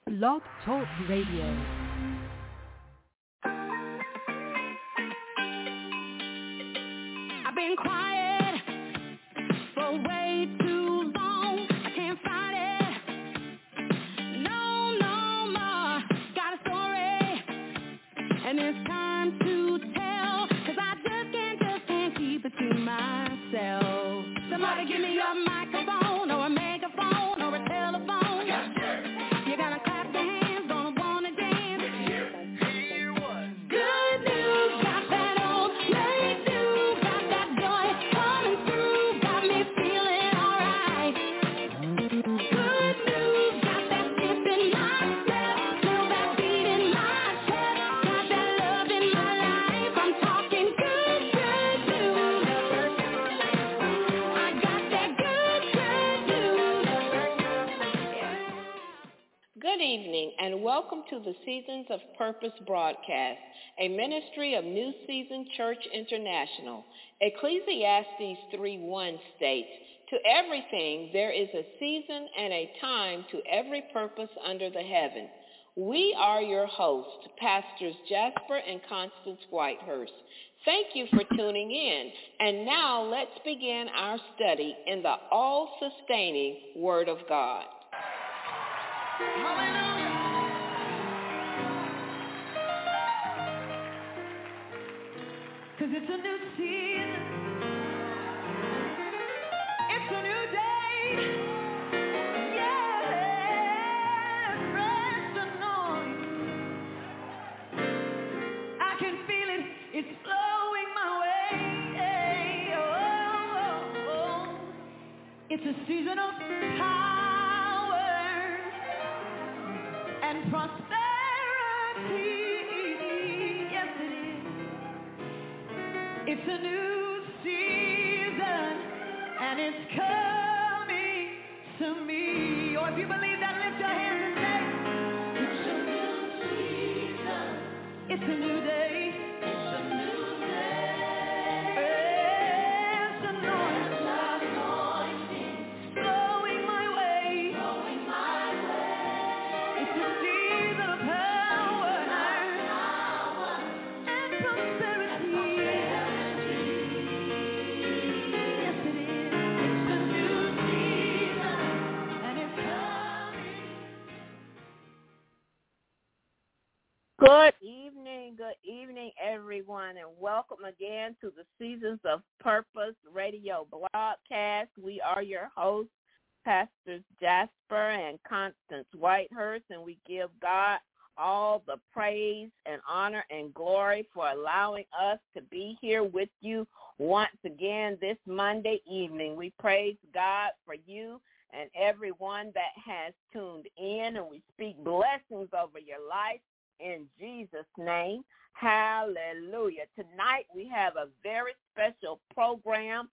Blog Talk Radio. I've been quiet for way too long. I can't fight it. No more. Got a story, and it's time to tell. 'Cause I just can't keep it to myself. Somebody give me a microphone or a megaphone or a telephone. You're gonna clap your hands, gonna wanna dance. Hear what? Good news, got that old great news, got that joy coming through, got me feeling alright. Good news, got that dip in my step, feel that beat in my chest, got that love in my life. I'm talking good news. I got that good news. Good evening and welcome to the Seasons of Purpose broadcast, a ministry of New Season Church International. Ecclesiastes 3:1 states, "To everything there is a season and a time to every purpose under the heaven." We are your hosts, Pastors Jasper and Constance Whitehurst. Thank you for tuning in. And now let's begin our study in the all-sustaining Word of God. Cause it's a new season, it's a new day, yeah, fresh anointing, I can feel it, it's flowing my way, it's a season of power and prosperity. It's a new season, and it's coming to me. Or if you believe that, lift your hands and say, it's a new season, it's a new day, it's a new day. It's anointing, flowing my way, It's a season of power and prosperity. Good evening, everyone, and welcome again to the Seasons of Purpose radio broadcast. We are your hosts, Pastors Jasper and Constance Whitehurst, and we give God all the praise and honor and glory for allowing us to be here with you once again this Monday evening. We praise God for you and everyone that has tuned in, and we speak blessings over your life in Jesus' name. Hallelujah. Tonight we have a very special program.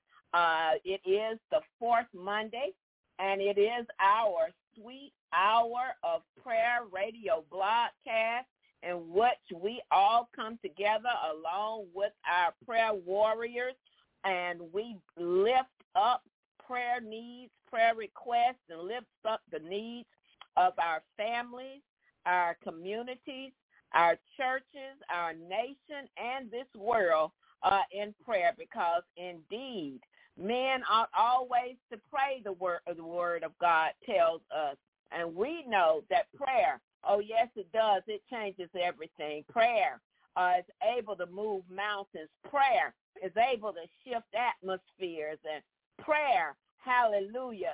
It is the fourth Monday, and it is our Sweet Hour of Prayer radio broadcast, in which we all come together along with our prayer warriors, and we lift up prayer needs, prayer requests, and lift up the needs of our families, our communities, our churches, our nation, and this world in prayer, because indeed men ought always to pray. The word of God tells us, and we know that prayer, oh yes it does, it changes everything. Prayer is able to move mountains. Prayer is able to shift atmospheres, and prayer, hallelujah,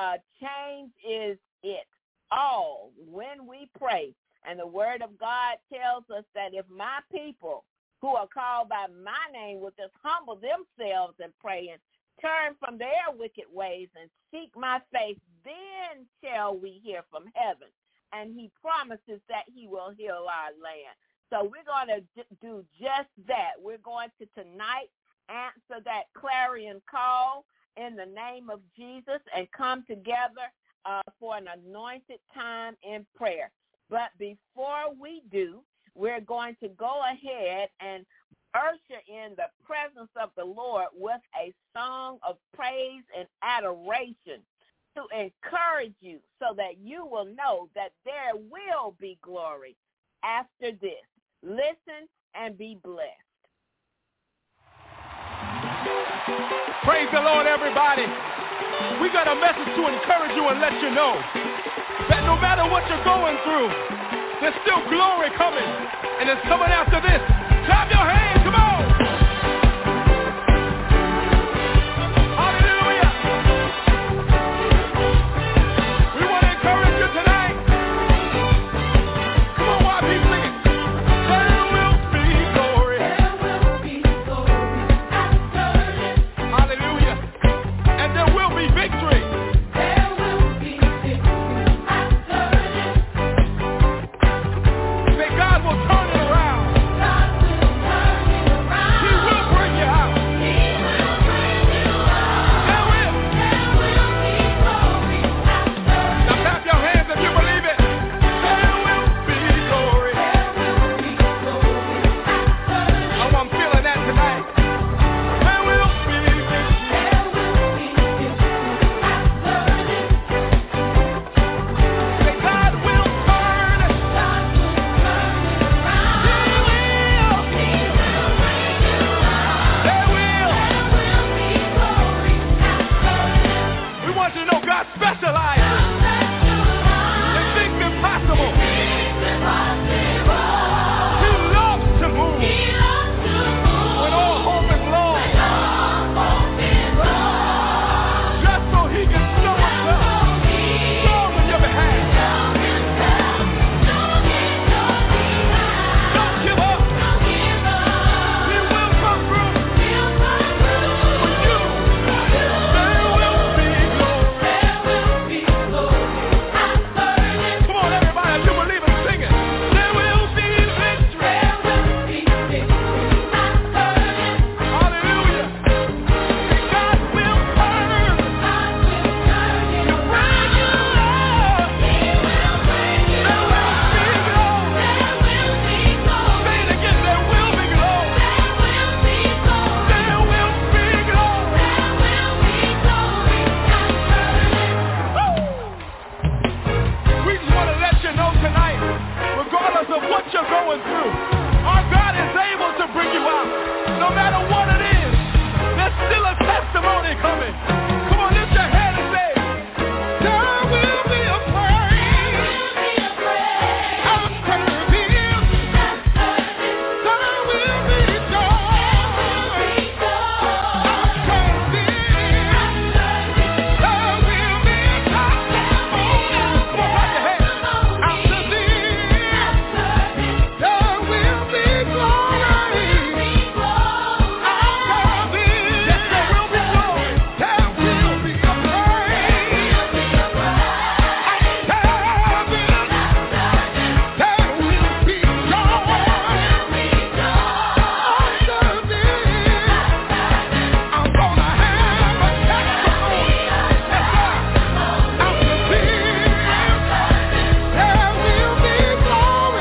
change is it all when we pray. And the word of God tells us that if my people who are called by my name will just humble themselves and pray and turn from their wicked ways and seek my face, then shall we hear from heaven. And he promises that he will heal our land. So we're going to do just that. We're going to tonight answer that clarion call in the name of Jesus and come together for an anointed time in prayer. But before we do, we're going to go ahead and usher in the presence of the Lord with a song of praise and adoration. to encourage you so that you will know that there will be glory after this. Listen and be blessed. Praise the Lord, everybody. We got a message to encourage you and let you know that no matter what you're going through, there's still glory coming, and it's coming after this. Clap your hands, come on. Hallelujah. We want to encourage you tonight. Come on, YP, sing it. There will be glory. There will be glory after this. Hallelujah. And there will be victory. There will be victory after this. Say God will turn it around. God will turn it around. He will bring you out. He will bring you out. There will be glory after this. Now clap your hands if you believe it. There will be glory. There will be glory after this. Oh, I'm feeling that tonight. There will be victory. There will be victory after this. Say God will turn it. God will turn it around. He will. He will bring you out. There will. There will be glory after this. We want you to know God specializes in things impossible. He loves to move when all hope is lost, just so he can show himself strong on your behalf. Don't give up. He will come through for you. There will be glory. Come on, everybody, if you believe it, sing it. There will be victory. Hallelujah. God will turn it around. He will bring you out. There will be glory. Say it again. There will be glory. There will be glory. We just want to let you know tonight, regardless of what you're going through, our God is able to bring you out. No matter what it is, there's still a testimony coming. Come on, lift your hand and say, there will be a praise after this. There will be joy after this. There will be testimony. Come on, clap your hands. After this, there will be glory. After this, yes, there will be glory. There will be a praise. After this, there will be joy. After this, I'm gonna have a testimony. Yes, sir. After this, there will be glory.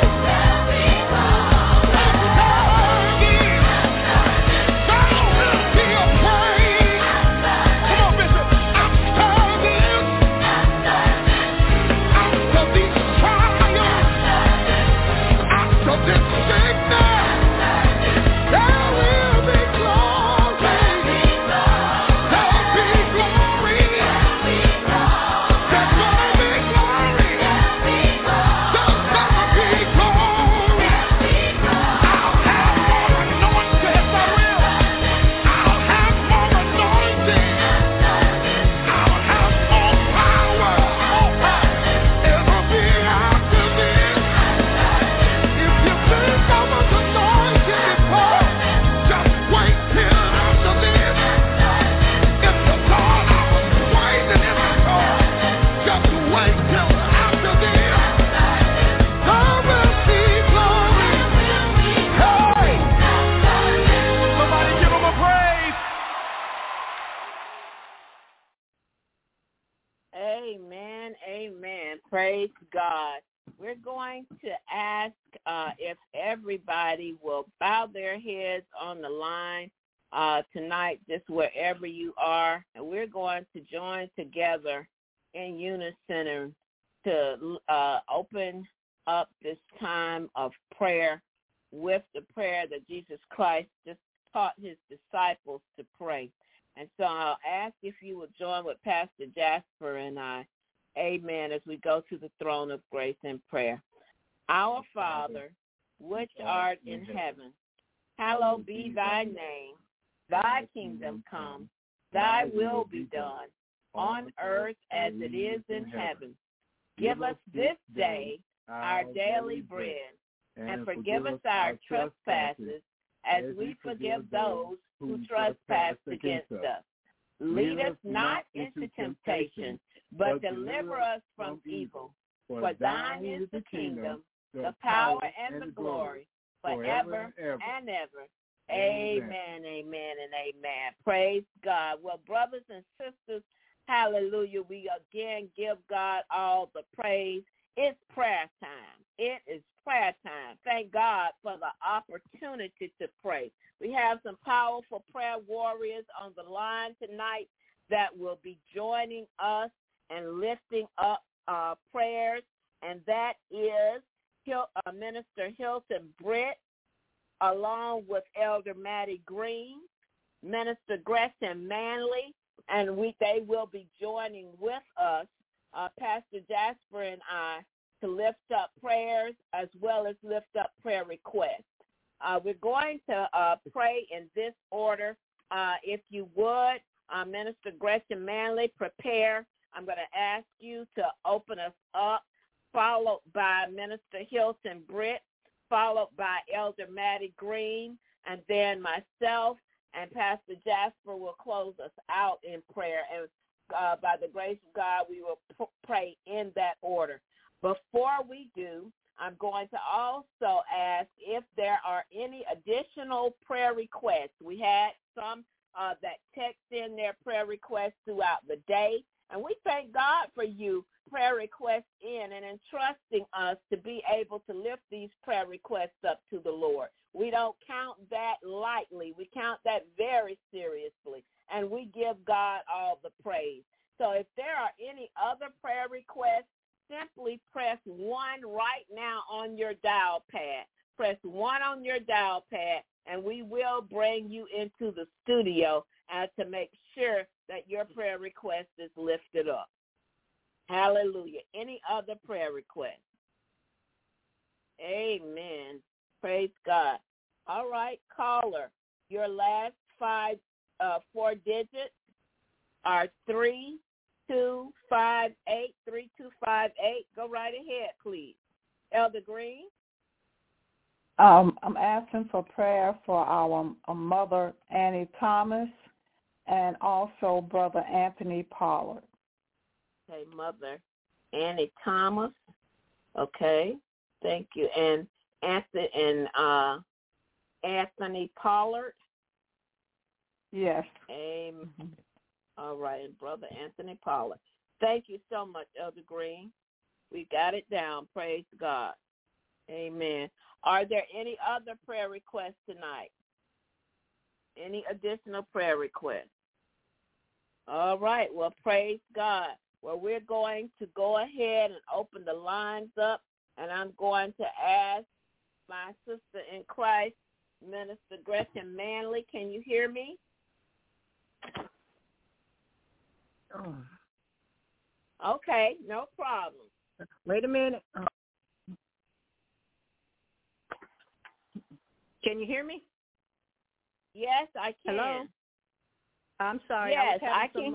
Amen. Amen. Praise God. We're going to ask if everybody will bow their heads on the line tonight, just wherever you are, and we're going to join together in unison to open up this time of prayer with the prayer that Jesus Christ just taught his disciples to pray. And so I'll ask if you would join with Pastor Jasper and I, amen, as we go to the throne of grace in prayer. Our Father, which art in heaven, hallowed be thy name. Thy kingdom come, thy will be done, on earth as it is in heaven. Give us this day our daily bread, and forgive us our trespasses, as we forgive those who trespass against us. Lead us not into temptation, but deliver us from evil. For thine is the kingdom, the power, and the glory, forever and ever. Amen, amen, and amen. Praise God. Well, brothers and sisters, hallelujah, we again give God all the praise. It's prayer time. It is prayer time. Thank God for the opportunity to pray. We have some powerful prayer warriors on the line tonight that will be joining us and lifting up prayers, and that is Minister Hilton Britt, along with Elder Maddie Green, Minister Gretchen Manley, and they will be joining with us, Pastor Jasper and I, to lift up prayers as well as lift up prayer requests. We're going to pray in this order. If you would, Minister Gretchen Manley, prepare. I'm going to ask you to open us up, followed by Minister Hilton Britt, followed by Elder Maddie Green, and then myself and Pastor Jasper will close us out in prayer. And by the grace of God, we will pray in that order. Before we do, I'm going to also ask if there are any additional prayer requests. We had some that text in their prayer requests throughout the day, and we thank God for you prayer requests in and entrusting us to be able to lift these prayer requests up to the Lord. We don't count that lightly. We count that very seriously, and we give God all the praise. So if there are any other prayer requests, simply press 1 right now on your dial pad. Press 1 on your dial pad, and we will bring you into the studio to make sure that your prayer request is lifted up. Hallelujah. Any other prayer requests? Amen. Praise God. All right, caller, your last 4 digits are 3258. 3258. Go right ahead, please. Elder Green? I'm asking for prayer for our mother, Annie Thomas, and also Brother Anthony Pollard. Okay, Mother Annie Thomas. Okay, thank you. And Anthony Pollard. Yes. All right, and Brother Anthony Pollard. Thank you so much, Elder Green. We got it down. Praise God. Amen. Are there any other prayer requests tonight? Any additional prayer requests? All right. Well, praise God. Well, we're going to go ahead and open the lines up, and I'm going to ask my sister in Christ, Minister Gretchen Manley. Can you hear me? Okay, no problem. Wait a minute. Can you hear me? Yes, I can. Hello? I'm sorry. Yes, I can.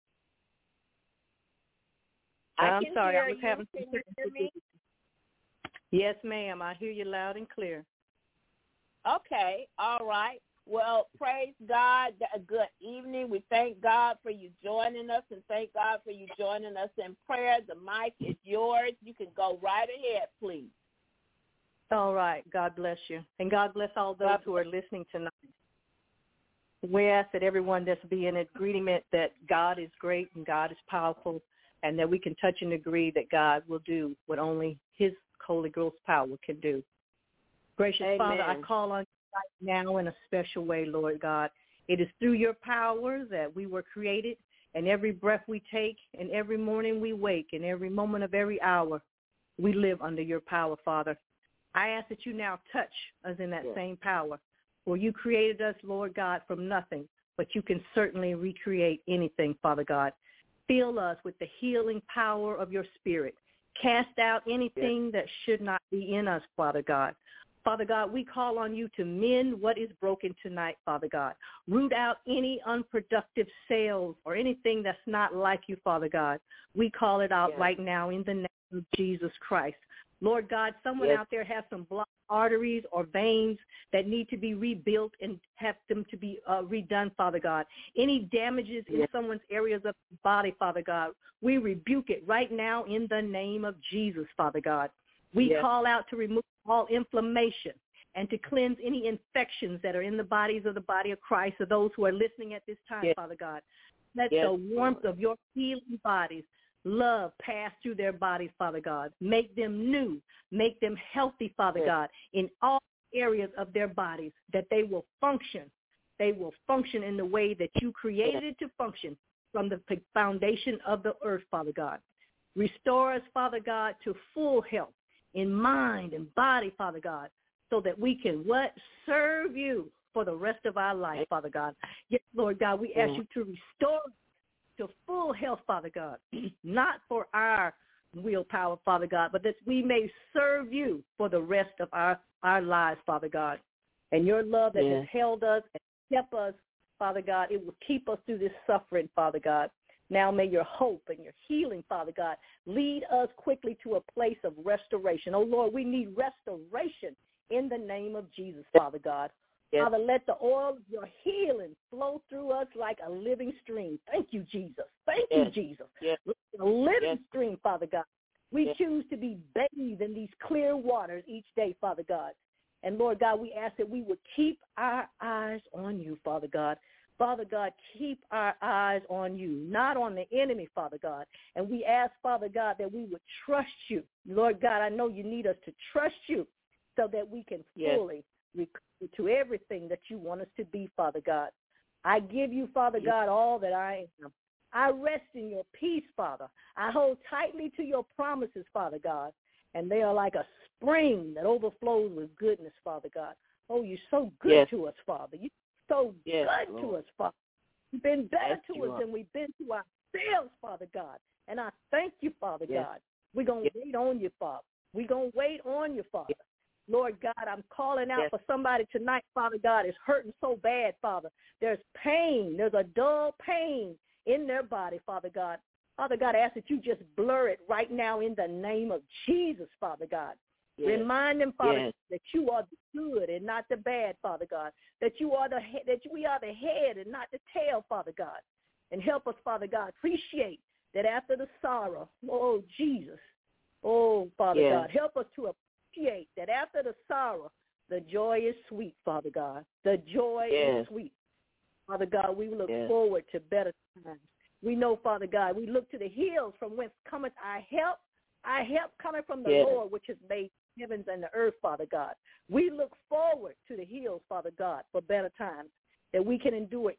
I'm sorry. Hear I was you. having Can you hear me? Yes, ma'am. I hear you loud and clear. Okay, all right. Well, praise God. Good evening. We thank God for you joining us, and thank God for you joining us in prayer. The mic is yours. You can go right ahead, please. All right. God bless you. And God bless all those who are listening tonight. We ask that everyone that's be in agreement that God is great and God is powerful, and that we can touch and agree that God will do what only his Holy Ghost power can do. Gracious Amen. Father, I call on you right now in a special way, Lord God. It is through your power that we were created. And every breath we take and every morning we wake and every moment of every hour, we live under your power, Father. I ask that you now touch us in that same power. For you created us, Lord God, from nothing, but you can certainly recreate anything, Father God. Fill us with the healing power of your Spirit. Cast out anything that should not be in us, Father God. Father God, we call on you to mend what is broken tonight, Father God. Root out any unproductive cells or anything that's not like you, Father God. We call it out right now in the name of Jesus Christ. Lord God, someone out there has some blocked arteries or veins that need to be rebuilt and have them to be redone, Father God. Any damages in someone's areas of the body, Father God, we rebuke it right now in the name of Jesus, Father God. We call out to remove all inflammation and to cleanse any infections that are in the bodies of the body of Christ, or those who are listening at this time, Father God. Let the warmth of your healing bodies, love pass through their bodies, Father God. Make them new. Make them healthy, Father God, in all areas of their bodies, that they will function. They will function in the way that you created it to function from the foundation of the earth, Father God. Restore us, Father God, to full health in mind and body, Father God, so that we can serve you for the rest of our life, Father God. Yes, Lord God, we ask you to restore to full health, Father God, not for our willpower, Father God, but that we may serve you for the rest of our lives, Father God. And your love that has held us and kept us, Father God, it will keep us through this suffering, Father God. Now may your hope and your healing, Father God, lead us quickly to a place of restoration. Oh, Lord, we need restoration in the name of Jesus, Father God. Father, let the oil of your healing flow through us like a living stream. Thank you, Jesus. Thank you, Jesus. A living stream, Father God. We choose to be bathed in these clear waters each day, Father God. And, Lord God, we ask that we would keep our eyes on you, Father God. Father God, keep our eyes on you, not on the enemy, Father God. And we ask, Father God, that we would trust you. Lord God, I know you need us to trust you so that we can fully recover to everything that you want us to be, Father God. I give you, Father God, all that I am. I rest in your peace, Father. I hold tightly to your promises, Father God, and they are like a spring that overflows with goodness, Father God. Oh, you're so good to us, Father. You're so good to us, Father. You've been better to us than we've been to ourselves, Father God. And I thank you, Father God. We're going to wait on you, Father. We're going to wait on you, Father. Lord God, I'm calling out for somebody tonight, Father God, is hurting so bad, Father. There's pain. There's a dull pain in their body, Father God. Father God, I ask that you just blur it right now in the name of Jesus, Father God. Remind them, Father, that you are the good and not the bad, Father God. That you are that we are the head and not the tail, Father God. And help us, Father God, appreciate that after the sorrow, oh Jesus, oh Father God, help us to appreciate that after the sorrow, the joy is sweet, Father God. The joy is sweet. Father God, we look forward to better times. We know, Father God, we look to the hills from whence cometh our help. Our help coming from the Lord, which has made heavens and the earth, Father God. We look forward to the hills, Father God, for better times, that we can endure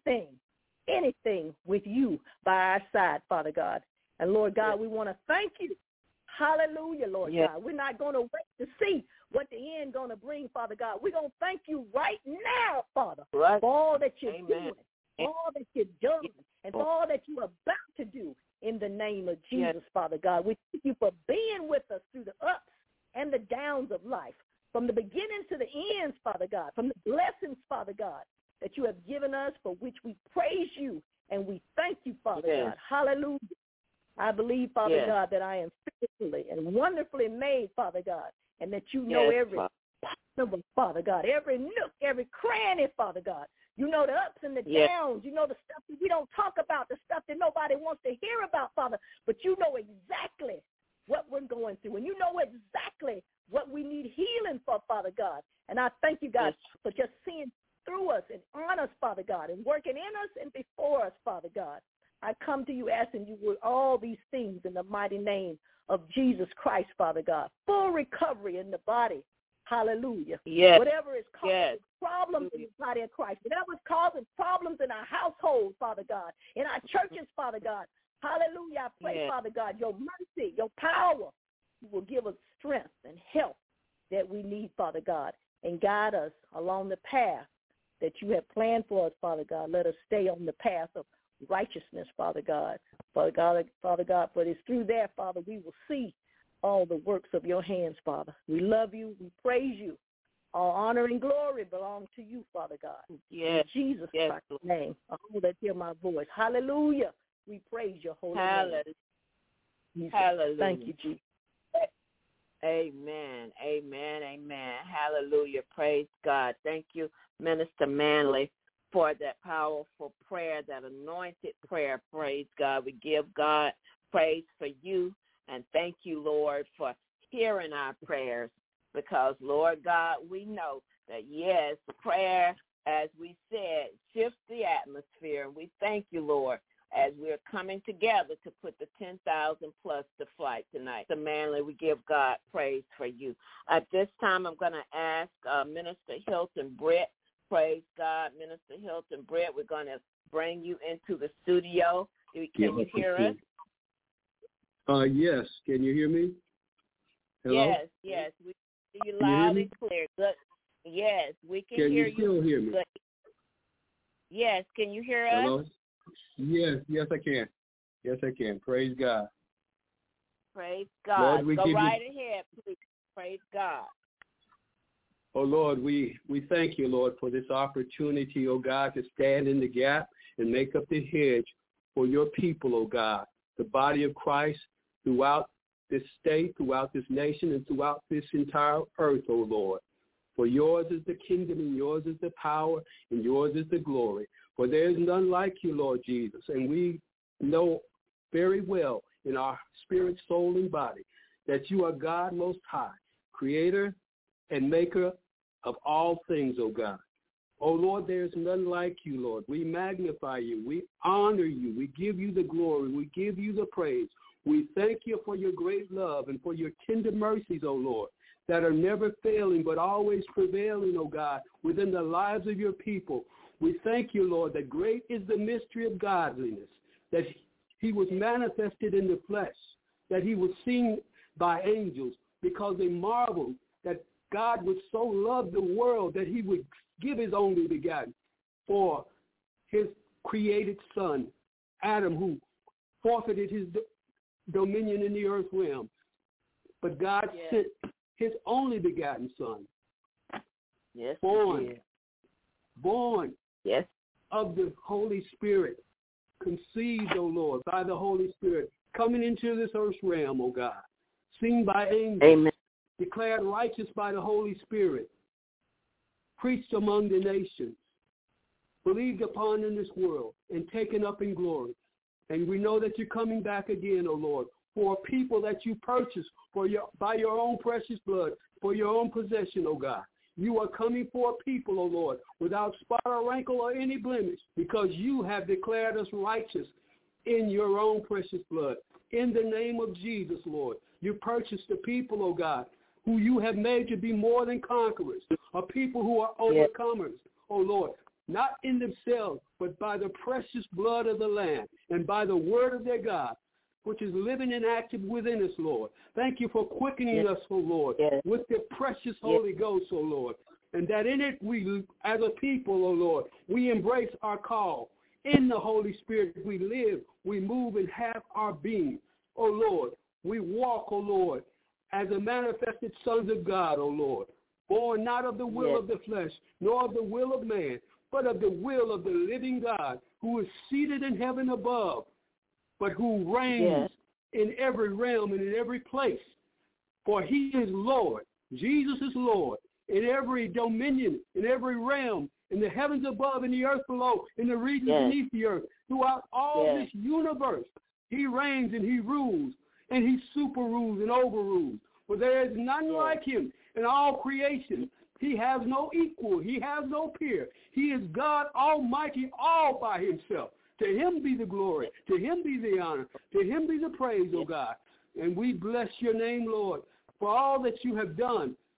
anything with you by our side, Father God. And, Lord God, we want to thank you. Hallelujah, Lord God. We're not going to wait to see what the end going to bring, Father God. We're going to thank you right now, Father, for all that you're doing, for all that you're doing, and for all that you're about to do in the name of Jesus, Father God. We thank you for being with us through the ups and the downs of life, from the beginning to the ends, Father God, from the blessings, Father God, that you have given us, for which we praise you and we thank you, Father God. Hallelujah. I believe, Father God, that I am fearfully and wonderfully made, Father God, and that you know every possible, Father God, every nook, every cranny, Father God. You know the ups and the downs. You know the stuff that we don't talk about, the stuff that nobody wants to hear about, Father, but you know exactly what we're going through, and you know exactly what we need healing for, Father God. And I thank you, God, for just seeing through us and on us, Father God, and working in us and before us, Father God. I come to you asking you with all these things in the mighty name of Jesus Christ, Father God. Full recovery in the body. Hallelujah. Yes. Whatever is causing problems in the body of Christ, whatever is causing problems in our households, Father God, in our churches, Father God. Hallelujah. I pray, Father God, your mercy, your power will give us strength and help that we need, Father God, and guide us along the path that you have planned for us, Father God. Let us stay on the path of righteousness, Father God. Father God, for it is through that, Father, we will see all the works of your hands, Father. We love you. We praise you. All honor and glory belong to you, Father God. Yes. In Jesus Christ's name. All that hear my voice. Hallelujah. We praise your holy name. Hallelujah. Thank you, Jesus. Amen. Hallelujah. Praise God. Thank you, Minister Manley, for that powerful prayer, that anointed prayer. Praise God. We give God praise for you, and thank you, Lord, for hearing our prayers, because, Lord God, we know that, yes, prayer, as we said, shifts the atmosphere, and we thank you, Lord, as we're coming together to put the 10,000 plus to flight tonight. So, Manley, we give God praise for you. At this time, I'm going to ask Minister Hilton Britt. Praise God, Minister Hilton Britt. We're going to bring you into the studio. Can you hear us? Yes. Can you hear me? Hello? Yes. We see you loud and clear. Good. Yes, we can hear you. Can you still hear me? Good. Yes, can you hear us? Hello? Yes, I can. Yes, I can. Praise God. Praise God. Lord, Go right ahead, please. Praise God. Oh, Lord, we thank you, Lord, for this opportunity, oh God, to stand in the gap and make up the hedge for your people, oh God, the body of Christ throughout this state, throughout this nation, and throughout this entire earth, oh Lord. For yours is the kingdom, and yours is the power, and yours is the glory. For there is none like you, Lord Jesus. And we know very well in our spirit, soul, and body that you are God most high, creator and maker of all things, O God. Oh, Lord, there is none like you, Lord. We magnify you. We honor you. We give you the glory. We give you the praise. We thank you for your great love and for your tender mercies, O Lord, that are never failing but always prevailing, O God, within the lives of your people. We thank you, Lord, that great is the mystery of godliness, that he was manifested in the flesh, that he was seen by angels, because they marveled that God would so love the world that he would give his only begotten for his created son, Adam, who forfeited his dominion in the earth realm. But God sent his only begotten son, born of the Holy Spirit, conceived, O Lord, by the Holy Spirit, coming into this earth realm, O God, seen by angels, declared righteous by the Holy Spirit, preached among the nations, believed upon in this world, and taken up in glory. And we know that you're coming back again, O Lord, for a people that you purchased by your own precious blood, for your own possession, O God. You are coming for a people, O Lord, without spot or wrinkle or any blemish, because you have declared us righteous in your own precious blood. In the name of Jesus, Lord, you purchased the people, O God, who you have made to be more than conquerors, a people who are overcomers, O Lord, not in themselves, but by the precious blood of the Lamb and by the word of their God, which is living and active within us, Lord. Thank you for quickening us, O Lord, with the precious Holy Ghost, O Lord, and that in it we, as a people, O Lord, we embrace our call. In the Holy Spirit we live, we move, and have our being. O Lord, we walk, O Lord, as a manifested sons of God, O Lord, born not of the will of the flesh, nor of the will of man, but of the will of the living God, who is seated in heaven above, but who reigns in every realm and in every place. For he is Lord. Jesus is Lord in every dominion, in every realm, in the heavens above, in the earth below, in the regions beneath the earth, throughout all this universe. He reigns and he rules, and he super rules and overrules. For there is none like him in all creation. He has no equal. He has no peer. He is God Almighty all by himself. To him be the glory. To him be the honor. To him be the praise, O God. And we bless your name, Lord, for all that you have done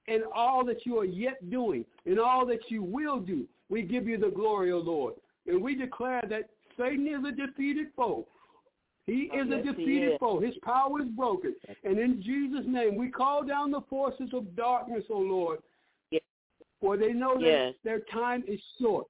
in all that you are yet doing, in all that you will do. We give you the glory, O Lord. And we declare that Satan is a defeated foe. He is a defeated foe. His power is broken. And in Jesus' name, we call down the forces of darkness, O Lord, for they know that their time is short,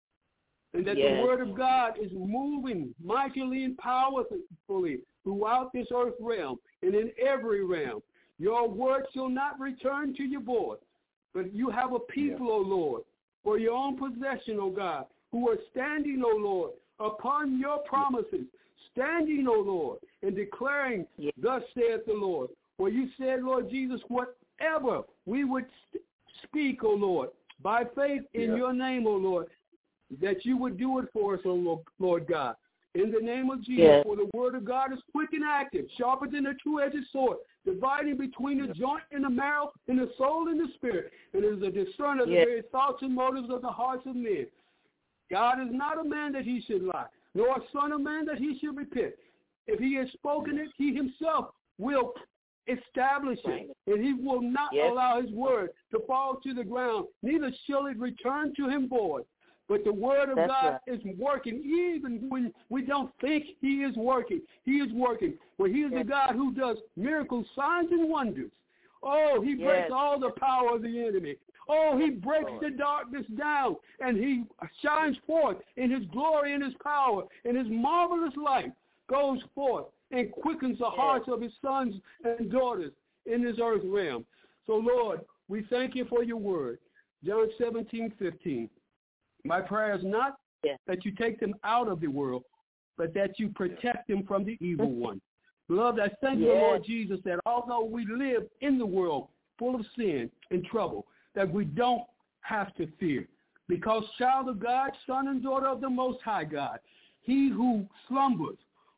and that the word of God is moving mightily and powerfully throughout this earth realm and in every realm. Your word shall not return to your void, but you have a people, O Lord, for your own possession, O God, who are standing, O Lord, upon your promises, standing, O Lord, and declaring, thus saith the Lord. For you said, Lord Jesus, whatever we would speak, O Lord, by faith in your name, O Lord, that you would do it for us, O Lord God. In the name of Jesus, for the word of God is quick and active, sharper than a two-edged sword, dividing between the joint and the marrow and the soul and the spirit, and is a discerner of the very thoughts and motives of the hearts of men. God is not a man that he should lie, nor a son of man that he should repent. If he has spoken it, he himself will establish it, and he will not allow his word to fall to the ground, neither shall it return to him void. But the word of God is working even when we don't think he is working. He is working. For he is the God who does miracles, signs, and wonders. Oh, he breaks all the power of the enemy. Oh, he breaks the darkness down, and he shines forth in his glory and his power, and his marvelous light goes forth and quickens the hearts of his sons and daughters in this earth realm. So, Lord, we thank you for your word. John 17:15. My prayer is not that you take them out of the world, but that you protect them from the evil one. Beloved, I thank you, Lord Jesus, that although we live in the world full of sin and trouble, that we don't have to fear. Because, child of God, son and daughter of the Most High God, he who slumbers,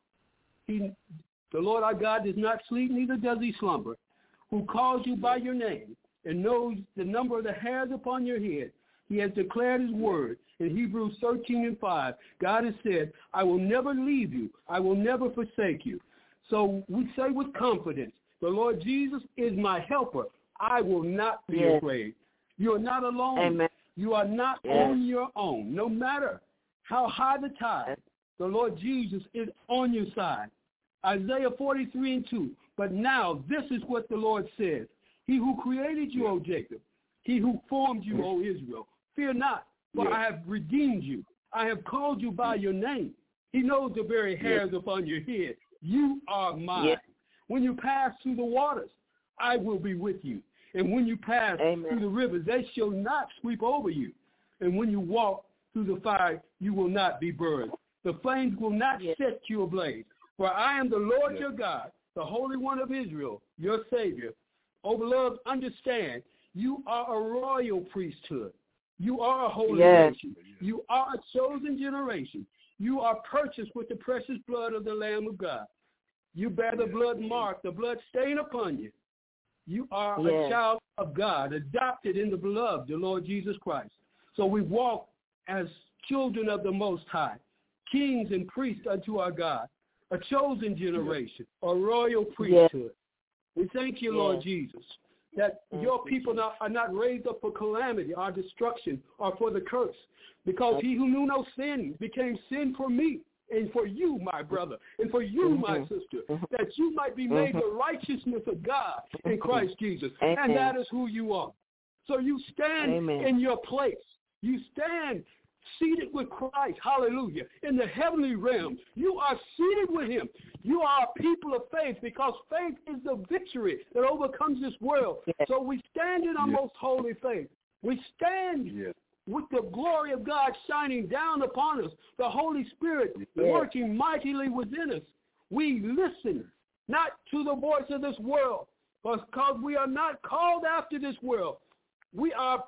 the Lord our God does not sleep, neither does he slumber, who calls you by your name and knows the number of the hairs upon your head. He has declared his word in Hebrews 13:5. God has said, I will never leave you. I will never forsake you. So we say with confidence, the Lord Jesus is my helper. I will not be afraid. You are not alone. Amen. You are not on your own. No matter how high the tide, the Lord Jesus is on your side. Isaiah 43:2. But now this is what the Lord says. He who created you, O Jacob, he who formed you, O Israel, fear not, for I have redeemed you. I have called you by your name. He knows the very hairs upon your head. You are mine. When you pass through the waters, I will be with you. And when you pass through the rivers, they shall not sweep over you. And when you walk through the fire, you will not be burned. The flames will not set you ablaze. For I am the Lord your God, the Holy One of Israel, your Savior. O beloved, understand, you are a royal priesthood. You are a holy nation. You are a chosen generation. You are purchased with the precious blood of the Lamb of God. You bear the blood mark, the blood stain upon you. You are a child of God, adopted in the beloved, the Lord Jesus Christ. So we walk as children of the Most High, kings and priests unto our God, a chosen generation, a royal priesthood. We thank you, Lord Jesus, that your people are not raised up for calamity or destruction or for the curse, because he who knew no sin became sin for me and for you, my brother, and for you, my sister, that you might be made the righteousness of God in Christ Jesus. And that is who you are. So you stand in your place. You stand seated with Christ, hallelujah, in the heavenly realm. You are seated with him. You are a people of faith, because faith is the victory that overcomes this world. So we stand in our most holy faith. We stand with the glory of God shining down upon us, the Holy Spirit working mightily within us. We listen not to the voice of this world, because we are not called after this world. Our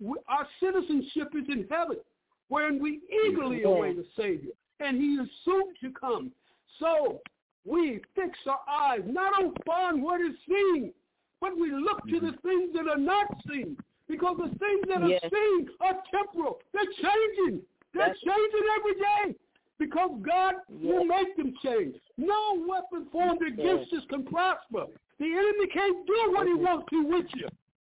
citizenship is in heaven, wherein we eagerly await a Savior, and he is soon to come. So we fix our eyes not upon what is seen, but we look to the things that are not seen, because the things that are seen are temporal. They're changing. They're changing every day, because God will make them change. No weapon formed against us can prosper. The enemy can't do what he wants to with you.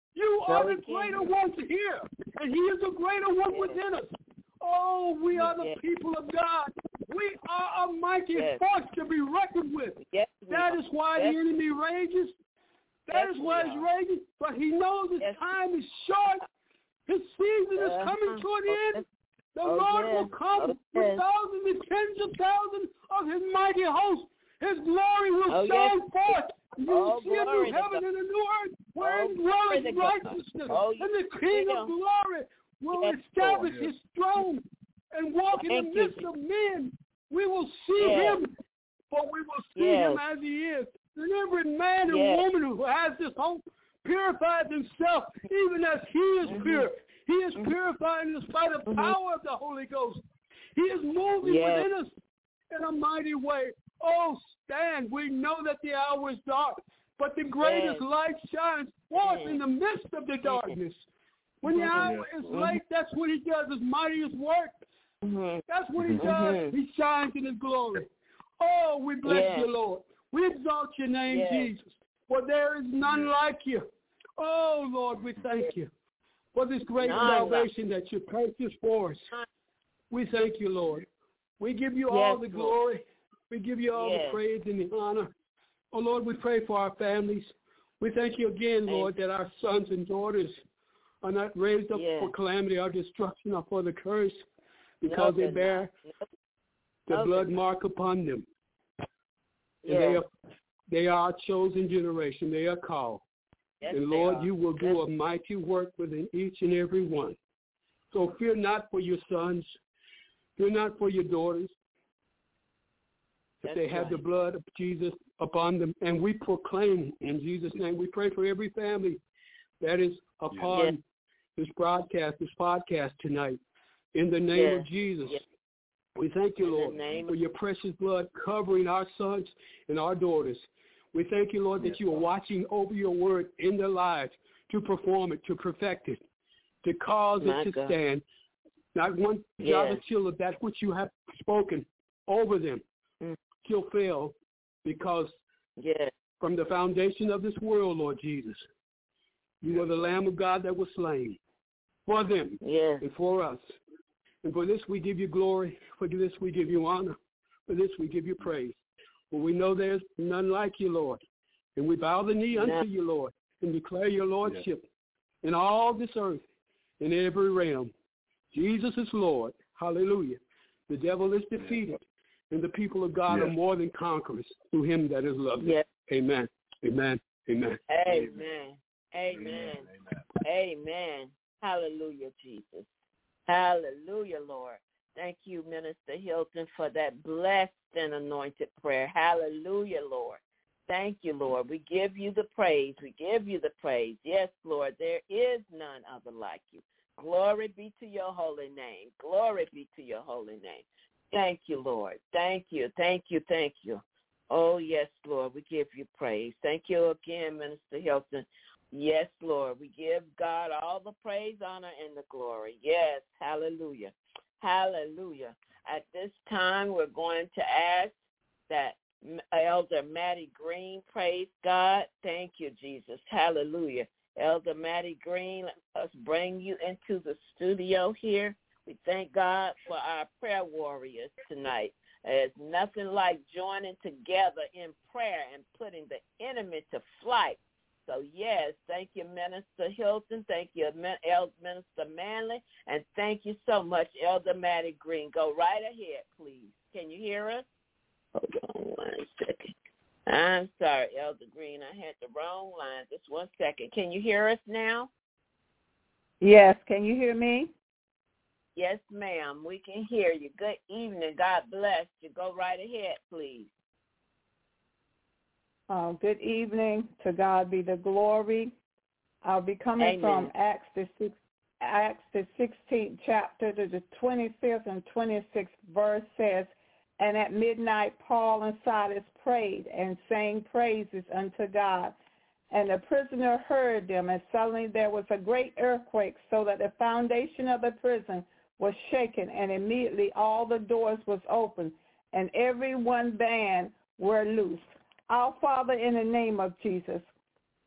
You are the greater ones here, and he is the greater one within us. Oh, we are the people of God. We are a mighty force to be reckoned with. That is why the enemy rages. That is why he's raging. But he knows his time is short. His season is coming to an end. The Lord will come with thousands and tens of thousands of his mighty host. His glory will shine forth. You will see a new heaven and a new earth where dwells righteousness. And the King of glory will establish his throne and walk in the midst of men. We will see him, for we will see him as he is. And every man and woman who has this hope purifies himself even as he is pure. He is purifying us by the power of the Holy Ghost. He is moving within us in a mighty way. Oh, stand. We know that the hour is dark, but the greatest light shines forth in the midst of the darkness. When the hour is late, that's when he does his mightiest work. That's what he does. He shines in his glory. Oh, we bless you, Lord. We exalt your name, Jesus, for there is none like you. Oh, Lord, we thank you for this great salvation that you purchased for us. We thank you, Lord. We give you all the glory. We give you all the praise and the honor. Oh, Lord, we pray for our families. We thank you again, Lord, that our sons and daughters are not raised up for calamity or destruction or for the curse because they bear the blood mark upon them. And they are a chosen generation. They are called. And, Lord, you will do a mighty work within each and every one. So fear not for your sons. Fear not for your daughters. If they have the blood of Jesus upon them. And we proclaim in Jesus' name. We pray for every family that is upon this broadcast, this podcast tonight. In the name of Jesus. We thank you, Lord, for your precious blood covering our sons and our daughters. We thank you, Lord, that you are watching over your word in their lives to perform it, to perfect it, to cause it to stand. Not one jot or tittle of that which you have spoken over them shall fail, because from the foundation of this world, Lord Jesus, you are the Lamb of God that was slain for them and for us. And for this we give you glory. For this we give you honor. For this we give you praise. For we know there's none like you, Lord. And we bow the knee unto you, Lord, and declare your lordship in all this earth, in every realm. Jesus is Lord. Hallelujah. The devil is defeated, and the people of God are more than conquerors through him that is loved. Amen. Amen. Amen. Amen. Amen. Amen. Hallelujah, Jesus. Hallelujah, Lord. Thank you, Minister Hilton, for that blessed and anointed prayer. Hallelujah, Lord. Thank you, Lord. We give you the praise. We give you the praise. Yes, Lord, there is none other like you. Glory be to your holy name. Glory be to your holy name. Thank you, Lord. Thank you. Thank you. Thank you. Oh, yes, Lord, we give you praise. Thank you again, Minister Hilton. Yes, Lord, we give God all the praise, honor, and the glory. Yes, hallelujah. Hallelujah. At this time, we're going to ask that Elder Maddie Green, praise God. Thank you, Jesus. Hallelujah. Elder Maddie Green, let us bring you into the studio here. We thank God for our prayer warriors tonight. There's nothing like joining together in prayer and putting the enemy to flight. So, yes, thank you, Minister Hilton. Thank you, Minister Manley. And thank you so much, Elder Maddie Green. Go right ahead, please. Can you hear us? Hold on 1 second. I'm sorry, Elder Green. I had the wrong line. Just 1 second. Can you hear us now? Yes. Can you hear me? Yes, ma'am. We can hear you. Good evening. God bless you. Go right ahead, please. Good evening. To God be the glory. I'll be coming from Acts the 16th chapter to the 25th and 26th verse says, "And at midnight Paul and Silas prayed and sang praises unto God. And the prisoner heard them, and suddenly there was a great earthquake, so that the foundation of the prison was shaken, and immediately all the doors was opened, and every one band were loosed." Our Father, in the name of Jesus,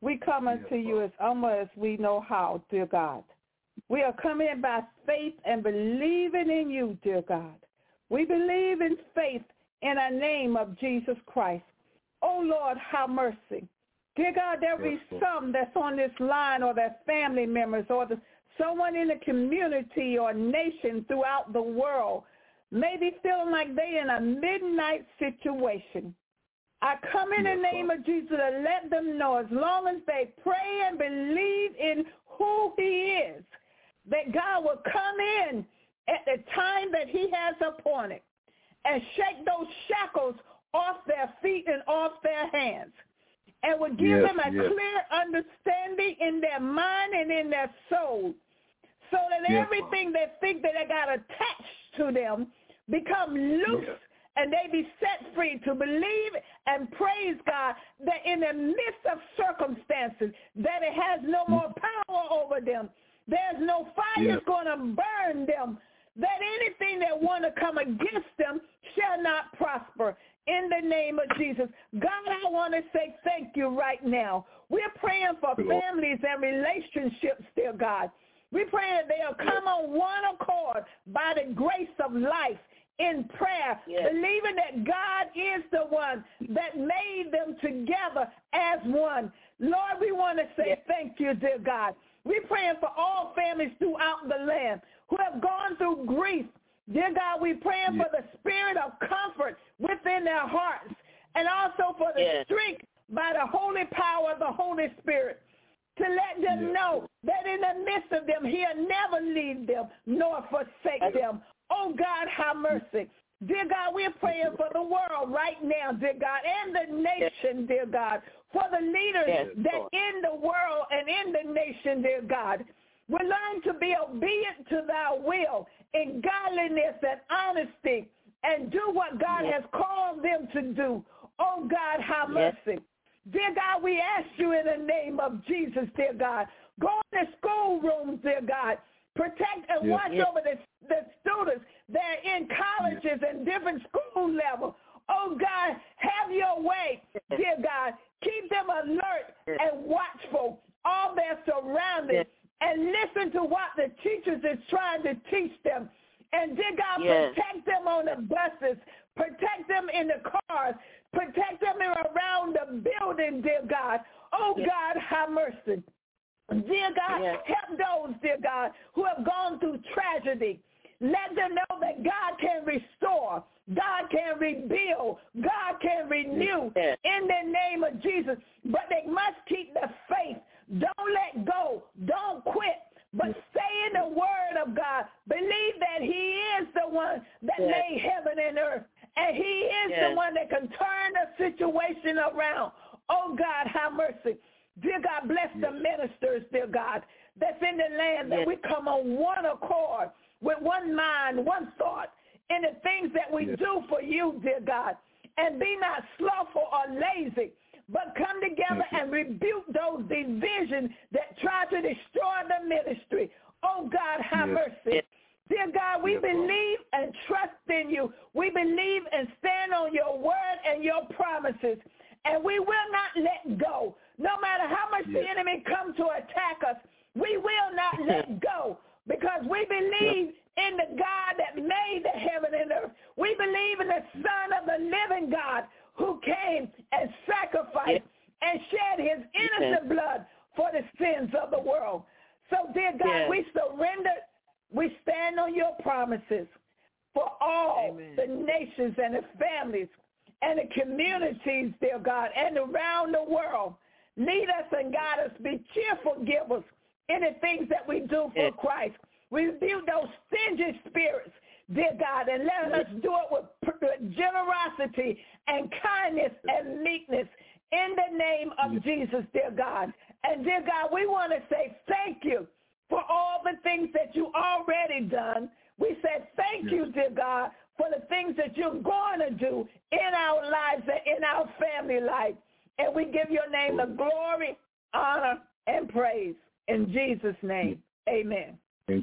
We come unto you as humble as we know how, dear God. We are coming by faith and believing in you, dear God. We believe in faith in the name of Jesus Christ. Oh, Lord, have mercy. Dear God, there be some that's on this line or their family members or someone in the community or nation throughout the world may be feeling like they're in a midnight situation. I come in the name of Jesus to let them know as long as they pray and believe in who he is, that God will come in at the time that he has appointed and shake those shackles off their feet and off their hands and will give them a clear understanding in their mind and in their soul so that everything they think that they got attached to them become loose and they be set free to believe and praise God that in the midst of circumstances that it has no more power over them. There's no fire going to burn them, that anything that want to come against them shall not prosper. In the name of Jesus. God, I want to say thank you right now. We're praying for families and relationships, dear God. We're praying they'll come on one accord by the grace of life in prayer, believing that God is the one that made them together as one. Lord, we want to say thank you, dear God. We're praying for all families throughout the land who have gone through grief. Dear God, we're praying for the spirit of comfort within their hearts and also for the strength by the holy power of the Holy Spirit to let them know that in the midst of them, he'll never leave them nor forsake them. Oh, God, have mercy. Dear God, we're praying for the world right now, dear God, and the nation, dear God, for the leaders that in the world and in the nation, dear God, will learn to be obedient to thy will in godliness and honesty and do what God has called them to do. Oh, God, have mercy. Dear God, we ask you in the name of Jesus, dear God, go in the schoolrooms, dear God, protect and watch over the students that are in colleges and different school levels. Oh, God, have your way, dear God. Keep them alert and watchful, all their surroundings, and listen to what the teachers is trying to teach them. And, dear God, protect them on the buses, protect them in the cars, protect them around the building, dear God. Oh, God, have mercy. Dear God, help those, dear God, who have gone through tragedy. Let them know that God can restore, God can rebuild, God can renew in the name of Jesus. But they must keep the faith. Don't let go. Don't quit. But stay in the word of God. Believe that he is the one that made heaven and earth. And he is the one that can turn the situation around. Oh, God, have mercy. Dear God, bless the ministers, dear God, that's in the land that we come on one accord with one mind, one thought in the things that we do for you, dear God. And be not slothful or lazy, but come together and rebuke those divisions that try to destroy the ministry. Oh, God, have mercy. Dear God, we believe and trust in you. We believe and stand on your word and your promises. And we will not let go. No matter how much the enemy comes to attack us, we will not let go because we believe in the God that made the heaven and earth. We believe in the Son of the living God who came and sacrificed and shed his innocent blood for the sins of the world. So, dear God, we surrender. We stand on your promises for all the nations and the families and the communities, dear God, and around the world. Lead us and guide us. Be cheerful givers in the things that we do for Christ. Rebuke those stingy spirits, dear God, and let us do it with generosity and kindness and meekness in the name of Jesus, dear God. And, dear God, we want to say thank you for all the things that you already done. We say thank you, dear God, for the things that you're going to do in our lives and in our family life. And we give your name the glory, honor, and praise. In Jesus' name, amen.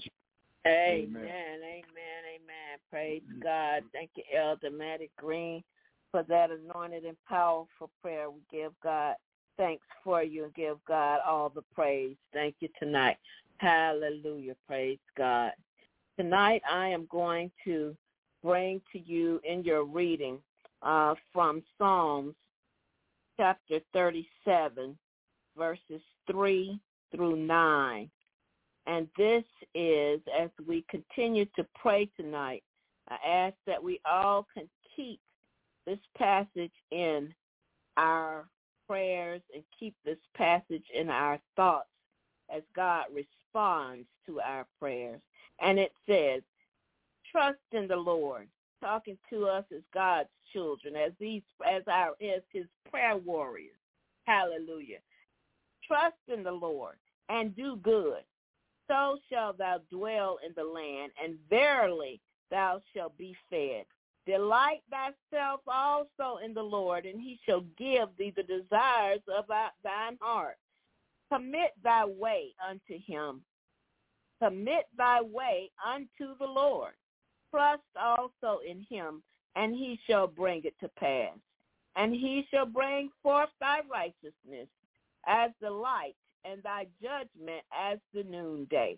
Amen, amen, amen. Praise God. Thank you, Elder Maddie Green, for that anointed and powerful prayer. We give God thanks for you and give God all the praise. Thank you tonight. Hallelujah. Praise God. Tonight I am going to bring to you in your reading from Psalms chapter 37, verses 3 through 9. And this is, as we continue to pray tonight, I ask that we all can keep this passage in our prayers and keep this passage in our thoughts as God responds to our prayers. And it says, trust in the Lord, talking to us as God's children, as his prayer warriors. Hallelujah. Trust in the Lord and do good. So shalt thou dwell in the land, and verily thou shalt be fed. Delight thyself also in the Lord, and he shall give thee the desires of thine heart. Commit thy way unto him. Commit thy way unto the Lord. Trust also in him, and he shall bring it to pass. And he shall bring forth thy righteousness as the light, and thy judgment as the noonday.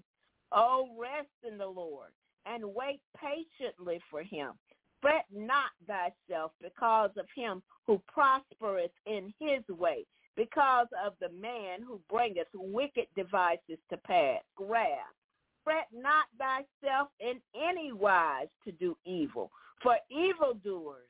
O rest in the Lord, and wait patiently for him. Fret not thyself because of him who prospereth in his way, because of the man who bringeth wicked devices to pass. Wrath. Fret not thyself in any wise to do evil, for evildoers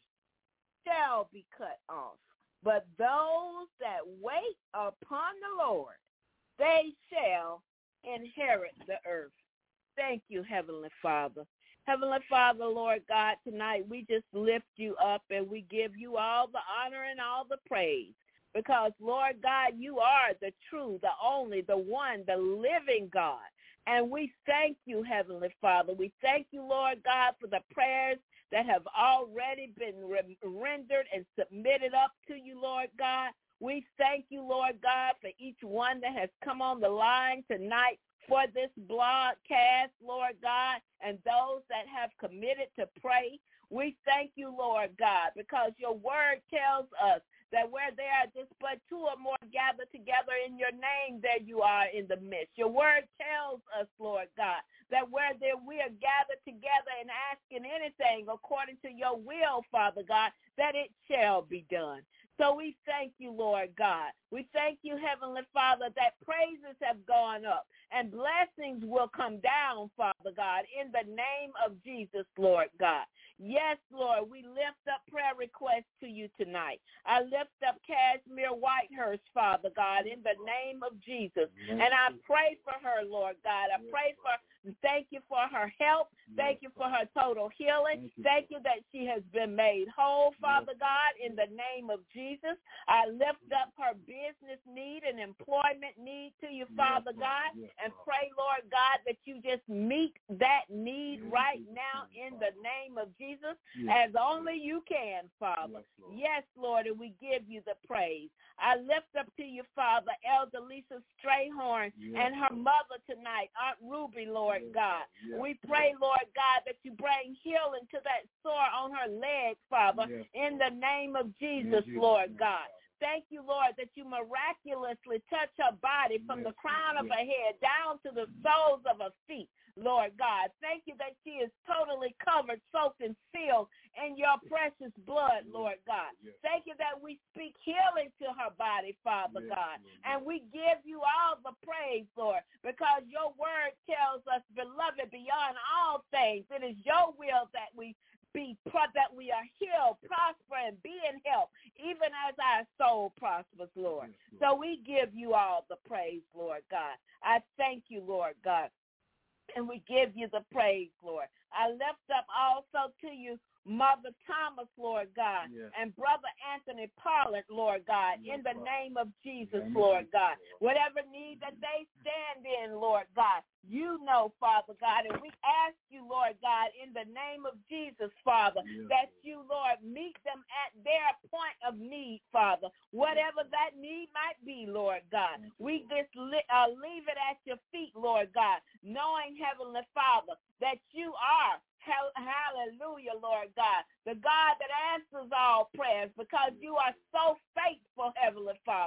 shall be cut off. But those that wait upon the Lord, they shall inherit the earth. Thank you, Heavenly Father. Heavenly Father, Lord God, tonight we just lift you up and we give you all the honor and all the praise. Because, Lord God, you are the true, the only, the one, the living God. And we thank you, Heavenly Father. We thank you, Lord God, for the prayers that have already been rendered and submitted up to you, Lord God. We thank you, Lord God, for each one that has come on the line tonight for this broadcast, Lord God, and those that have committed to pray. We thank you, Lord God, because your word tells us that where there are just but two or more gathered together in your name, there you are in the midst. Your word tells us, Lord God, that where there we are gathered together and asking anything according to your will, Father God, that it shall be done. So we thank you, Lord God. We thank you, Heavenly Father, that praises have gone up and blessings will come down, Father God, in the name of Jesus, Lord God. Yes, Lord, we lift up prayer requests to you tonight. I lift up Cashmere Whitehurst, Father God, in the name of Jesus. And I pray for her, Lord God. I pray for thank you for her help. Thank you for her total healing. Thank you that she has been made whole, Father God, in the name of Jesus. I lift up her business need and employment need to you, Father God, and pray, Lord God, that you just meet that need right now in the name of Jesus as only you can, Father. Yes, Lord, and we give you the praise. I lift up to you, Father, Elder Lisa Strayhorn and her mother tonight, Aunt Ruby, Lord God. We pray, Lord God, that you bring healing to that sore on her leg, Father, in the name of Jesus, Lord God. Thank you, Lord, that you miraculously touch her body from the crown of her head down to the soles of her feet, Lord God. Thank you that she is totally covered, soaked, and sealed in your precious blood, Lord God. Thank you that we speak healing to her body, Father God. And we give you all the praise, Lord, because your word tells us, beloved, beyond all things, it is your will that we are healed, prosper, and be in health, even as our soul prospers, Lord. So we give you all the praise, Lord God. I thank you, Lord God, and we give you the praise, Lord. I lift up also to you Mother Thomas, Lord God, and Brother Anthony Pollard, Lord God, in the name of Jesus, Lord God. Whatever need that they stand in, Lord God, you know, Father God, and we ask you, Lord God, in the name of Jesus, Father, that you, Lord, meet them at their point of need, Father, whatever that need might be, Lord God. We just leave it at your feet, Lord God, knowing, Heavenly Father, that you are, hallelujah, Lord God, the God that answers all prayers, because you are so faithful, Heavenly Father.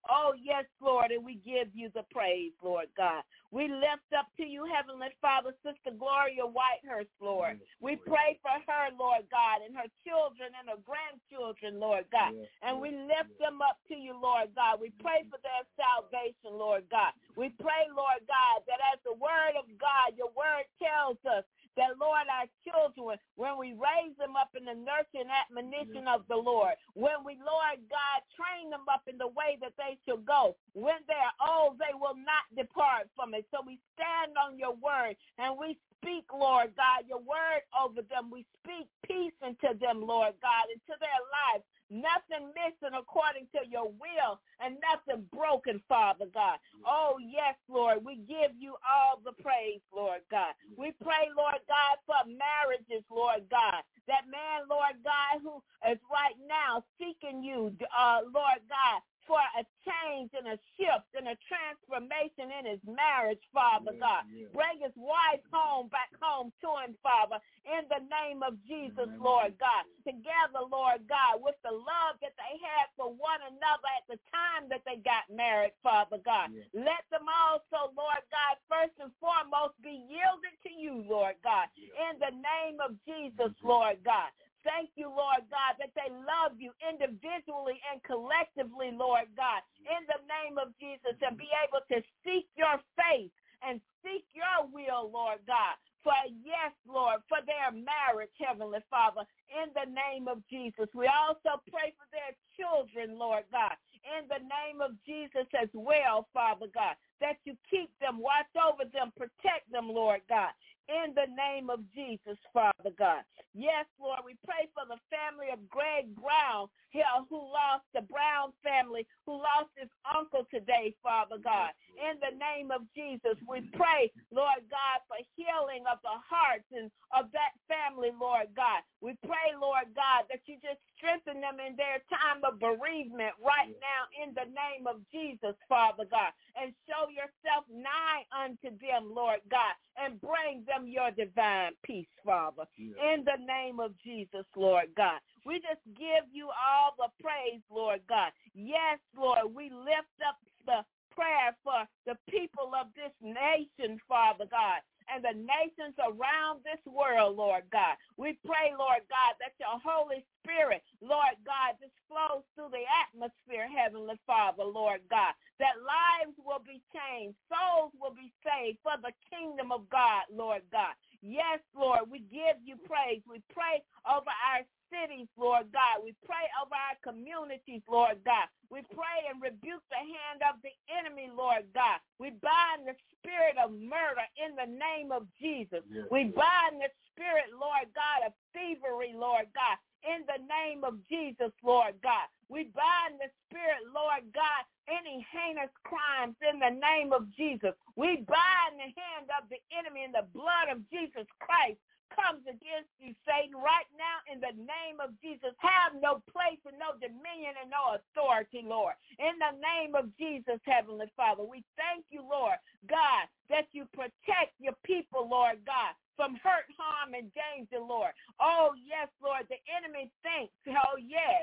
Oh, yes, Lord, and we give you the praise, Lord God. We lift up to you, Heavenly Father, Sister Gloria Whitehurst, Lord. We pray for her, Lord God, and her children and her grandchildren, Lord God. And we lift them up to you, Lord God. We pray for their salvation, Lord God. We pray, Lord God, that as the word of God, your word tells us that, Lord, our children, when we raise them up in the nurture and admonition of the Lord, when we, Lord God, train them up in the way that they should go, when they're old, they will not depart from it. So we stand on your word and we speak, Lord God, your word over them. We speak peace into them, Lord God, into their lives. Nothing missing according to your will and nothing broken, Father God. Oh, yes, Lord, we give you all the praise, Lord God. We pray, Lord God, for marriages, Lord God. That man, Lord God, who is right now seeking you, Lord God, for a change and a shift and a transformation in his marriage, Father God. Bring his wife back home to him, Father, in the name of Jesus, Lord God. Together, Lord God, with the love that they had for one another at the time that they got married, Father God. Let them also, Lord God, first and foremost be yielded to you, Lord God, in the name of Jesus, Lord God. Thank you, Lord God, that they love you individually and collectively, Lord God, in the name of Jesus, and be able to seek your face and seek your will, Lord God, for yes, Lord, for their marriage, Heavenly Father, in the name of Jesus. We also pray for their children, Lord God, in the name of Jesus as well, Father God, that you keep them, watch over them, protect them, Lord God, in the name of Jesus, Father God. Yes, Lord, we pray for the family of Greg Brown here, who lost the Brown family, who lost his uncle today, Father God. In the name of Jesus, we pray, Lord God, for healing of the hearts and of that family, Lord God. We pray, Lord God, that you just strengthen them in their time of bereavement right now in the name of Jesus, Father God, and show yourself nigh unto them, Lord God, and bring them your divine peace, Father, in the name of Jesus, Lord God. We just give you all the praise, Lord God. Yes, Lord, we lift up the prayer for the people of this nation, Father God, and the nations around this world, Lord God. We pray, Lord God, that your Holy Spirit, Lord God, just flows through the atmosphere, Heavenly Father, Lord God, that lives will be changed, souls will be saved for the kingdom of God, Lord God. Yes, Lord, we give you praise. We pray over our cities, Lord God. We pray over our communities, Lord God. We pray and rebuke the hand of the enemy, Lord God. We bind the spirit of murder in the name of Jesus. We bind the spirit, Lord God, of thievery, Lord God, in the name of Jesus, Lord God. We bind the spirit, Lord God, any heinous crimes in the name of Jesus. We bind the hand of the enemy in the blood of Jesus Christ comes against you, Satan, right now in the name of Jesus. Have no place and no dominion and no authority, Lord. In the name of Jesus, Heavenly Father, we thank you, Lord God, that you protect your people, Lord God, from hurt, harm, and danger, Lord. Oh, yes, Lord, the enemy thinks, oh, yes,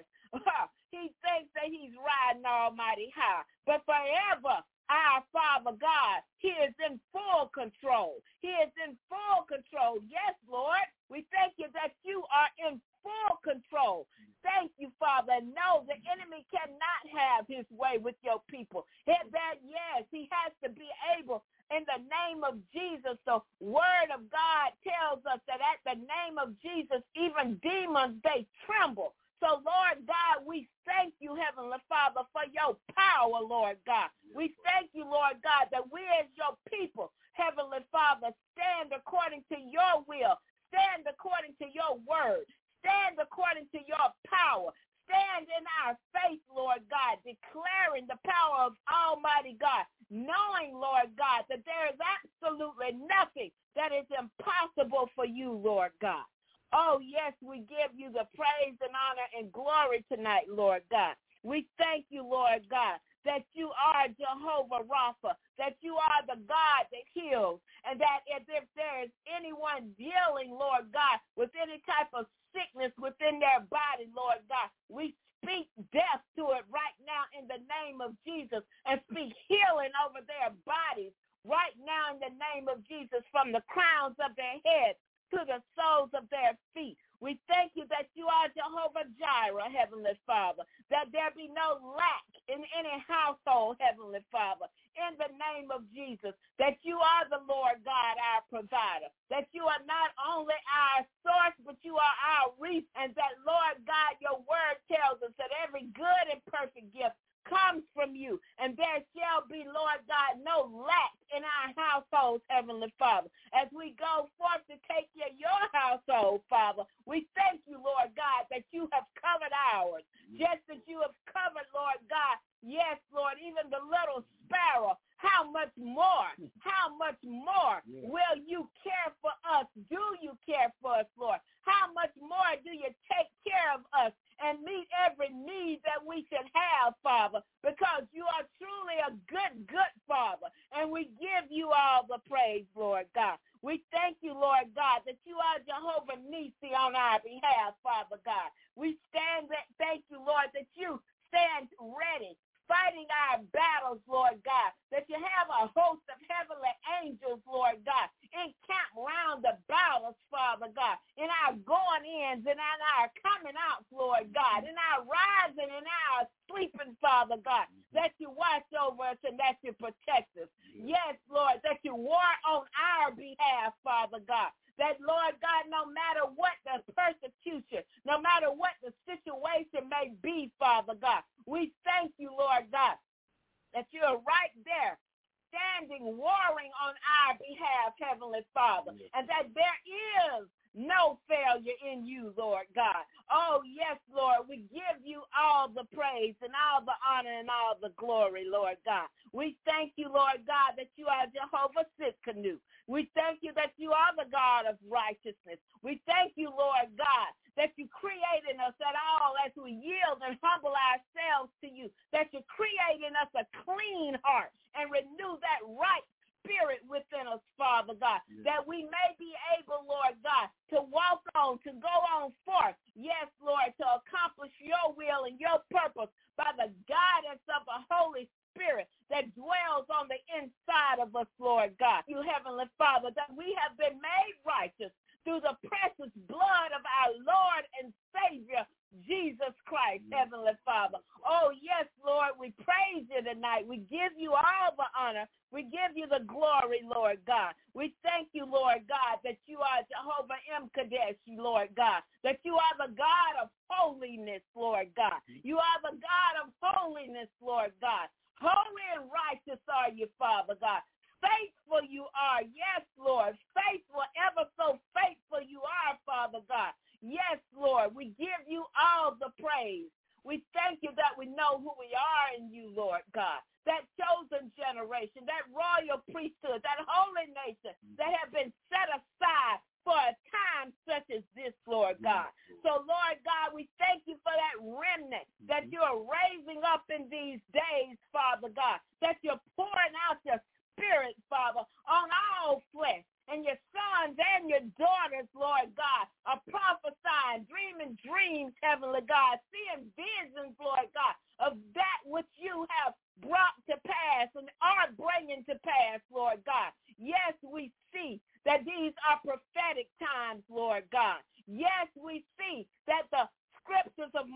he thinks that he's riding almighty high, but forever, our Father God, he is in full control. He is in full control. Yes, Lord, we thank you that you are in full control. Thank you, Father. No, the enemy cannot have his way with your people. Yes, he has to be able, in the name of Jesus. The word of God tells us that at the name of Jesus, even demons, they tremble. So, Lord God, we thank you, Heavenly Father, for your power, Lord God. We thank you, Lord God, that we as your people, Heavenly Father, stand according to your will, stand according to your word, stand according to your power, stand in our faith, Lord God, declaring the power of Almighty God, knowing, Lord God, that there is absolutely nothing that is impossible for you, Lord God. Oh, yes, we give you the praise and honor and glory tonight, Lord God. We thank you, Lord God, that you are Jehovah Rapha, that you are the God that heals, and that if there is anyone dealing, Lord God, with any type of sickness within their body, Lord God, we speak death to it right now in the name of Jesus and speak healing over their bodies right now in the name of Jesus, from the crowns of their heads to the soles of their feet. We thank you that you are Jehovah Jireh, Heavenly Father, that there be no lack in any household, Heavenly Father, in the name of Jesus, that you are the Lord God, our provider, that you are not only our source, but you are our reef, and that, Lord God, your word tells us that every good and perfect gift comes from you, and there shall be, Lord God, no lack in our households, Heavenly Father. As we go forth to take care of your household, Father, we thank you, Lord God, that you have covered ours, just as you have covered, Lord God, yes, Lord, even the little sparrow. How much more will you care for us? Do you care for us, Lord? How much more do you take care of us and meet every need that we should have, Father, because you are truly a good Father, and we give you all the praise, Lord God. We thank you, Lord God, that you are Jehovah Nissi on our behalf, Father God. We thank you, Lord, that you stand ready, fighting our battles, Lord God, that you have a host of heavenly angels, Lord God, encamped round about us, Father God, in our going-ins and in our coming outs, Lord God, in our rising and our sleeping, Father God, that you watch over us and that you protect us. Yes, Lord, that you war on our behalf, Father God. That, Lord God, no matter what the persecution, no matter what the situation may be, Father God, we thank you, Lord God, that you're right there, standing, warring on our behalf, Heavenly Father, and that there is no failure in you, Lord God. Oh, yes, Lord, we give you all the praise and all the honor and all the glory, Lord God. We thank you, Lord God, that you are Jehovah Tsidkenu. We thank you that you are the God of righteousness. We thank you, Lord God, that you create in us at all as we yield and humble ourselves to you, that you create in us a clean heart and renew that right spirit within us, Father God, that we may be able, Lord God, to walk on, to go on forth, yes, Lord, to accomplish your will and your purpose by the guidance of the Holy Spirit that dwells on the inside of us, Lord God. You, Heavenly Father, that we have been made righteous through the precious blood of our Lord and Savior, Jesus Christ, Heavenly Father. Oh, yes, Lord, we praise you tonight. We give you all the honor. We give you the glory, Lord God. We thank you, Lord God, that you are Jehovah M'Kadesh, Lord God, that you are the God of holiness, Lord God. You are the God of holiness, Lord God. Holy and righteous are you, Father God. Faithful you are, yes, Lord. Faithful, ever so faithful you are, Father God. Yes, Lord, we give you all the praise. We thank you that we know who we are in you, Lord God. That chosen generation, that royal priesthood, that holy nation that have been set aside for a time such as this, Lord God. So, Lord God, we thank you for that remnant that you're raising up in these days, Father God, that you're pouring out your Spirit, Father, on all flesh. And your sons and your daughters, Lord God, are prophesying, dreaming dreams, Heavenly God, seeing visions, Lord God, of that which you have brought to pass and are bringing to pass, Lord God. Yes, we see that these are prophetic times, Lord God. Yes, we see that the scriptures of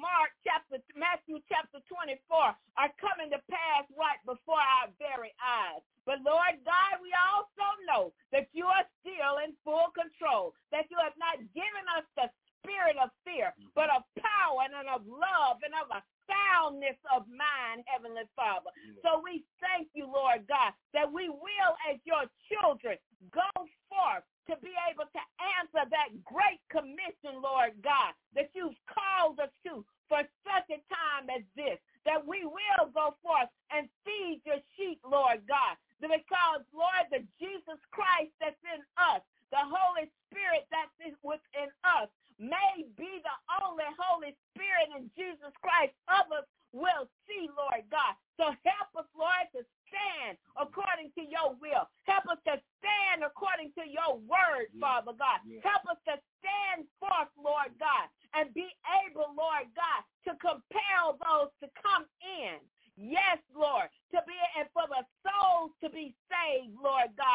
Matthew chapter 24 are coming to pass right before our very eyes. But Lord God, we also know that you are still in full control, that you have not given us the spirit of fear, but of power and of love and of a soundness of mind, Heavenly Father. So we thank you, Lord God, that we will, as your children, go forth to be able to answer that great commission, Lord God, that you've called us to for such a time as this, that we will go forth and feed your sheep, Lord God, because, Lord, the Jesus Christ that's in us, the Holy Spirit that's within us, may be the only Holy Spirit in Jesus Christ others will see, Lord God. So help us, Lord, to stand according to your will. Help us to stand according to your word, Father God. Help us to stand forth, Lord God, and be able, Lord God, to compel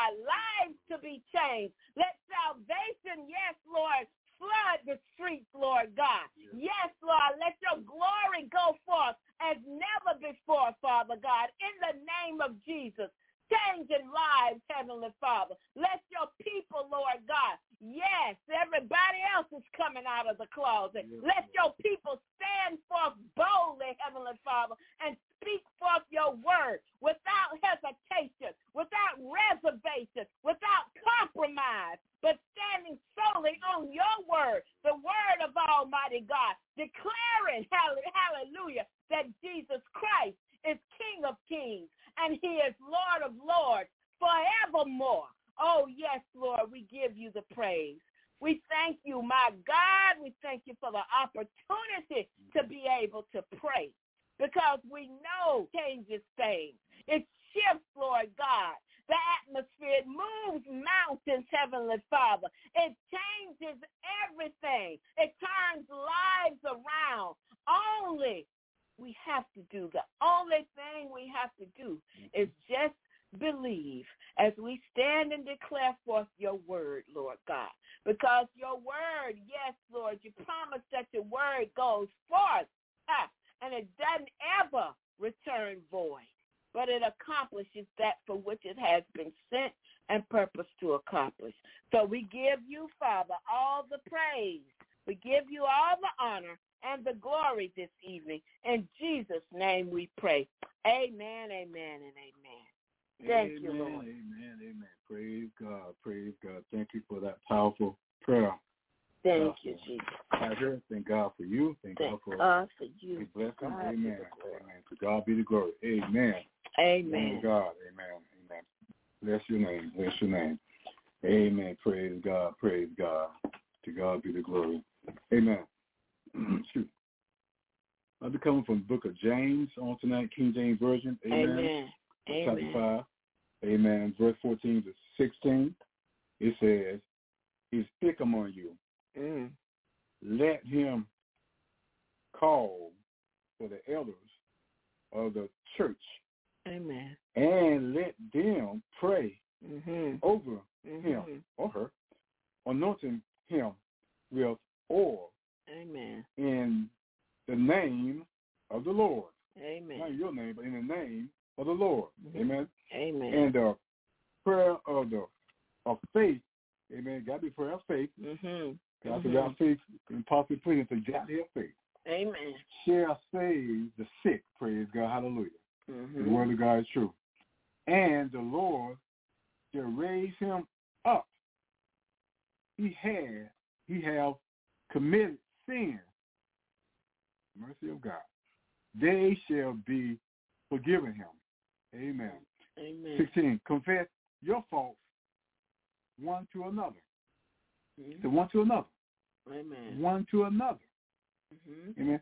God, lives to be changed. Let salvation, yes, Lord, flood the streets, Lord God. Yes, Lord, let your glory go forth as never before, Father God, in the name of Jesus. Changing lives, Heavenly Father. Let your people, Lord God, yes, everybody else is coming out of the closet. Let your people stand forth boldly, Heavenly Father, and speak forth your word without hesitation, without reservation, without compromise, but standing solely on your word, the word of Almighty God, declaring, hallelujah, that Jesus Christ is King of kings and he is Lord of lords forevermore. Oh, yes, Lord, we give you the praise. We thank you, my God. We thank you for the opportunity to be able to pray because we know changes things. It shifts, Lord God, the atmosphere. It moves mountains, Heavenly Father. It changes everything. It turns lives around. The only thing we have to do is just believe as we stand and declare forth your word, Lord God. Because your word, yes, Lord, you promise that your word goes forth, and it doesn't ever return void, but it accomplishes that for which it has been sent and purposed to accomplish. So we give you, Father, all the praise. We give you all the honor and the glory this evening. In Jesus' name we pray. Amen, amen, and amen. Thank you, Lord. Amen, amen. Praise God, praise God. Thank you for that powerful prayer. Thank you, Jesus. Pastor, thank God for you. Thank God for you. His blessing. Amen. Amen. To God be the glory. Amen. Amen. God. Amen. Amen. Bless your name. Bless your name. Amen. Praise God. Praise God. To God be the glory. Amen. I'll be coming from the book of James on tonight, King James Version. Amen. Amen. Chapter 5. Amen. Verse 14 to 16. It says, "He's thick among you. Let him call for the elders of the church. Amen. And let them pray over him or her, anointing him with oil. Amen. In the name of the Lord." Amen. Not your name, but in the name of the Lord. Amen. Amen. And the prayer of faith. Amen. Got to be prayer of faith. Got to have faith and possibly pleading to got to have faith. Amen. Shall save the sick. Praise God. Hallelujah. The word of God is true. And the Lord shall raise him up. He have committed sin. Mercy of God. They shall be forgiven him. Amen. Amen. 16. Confess your faults one to another. So one to another. Amen. One to another. Amen.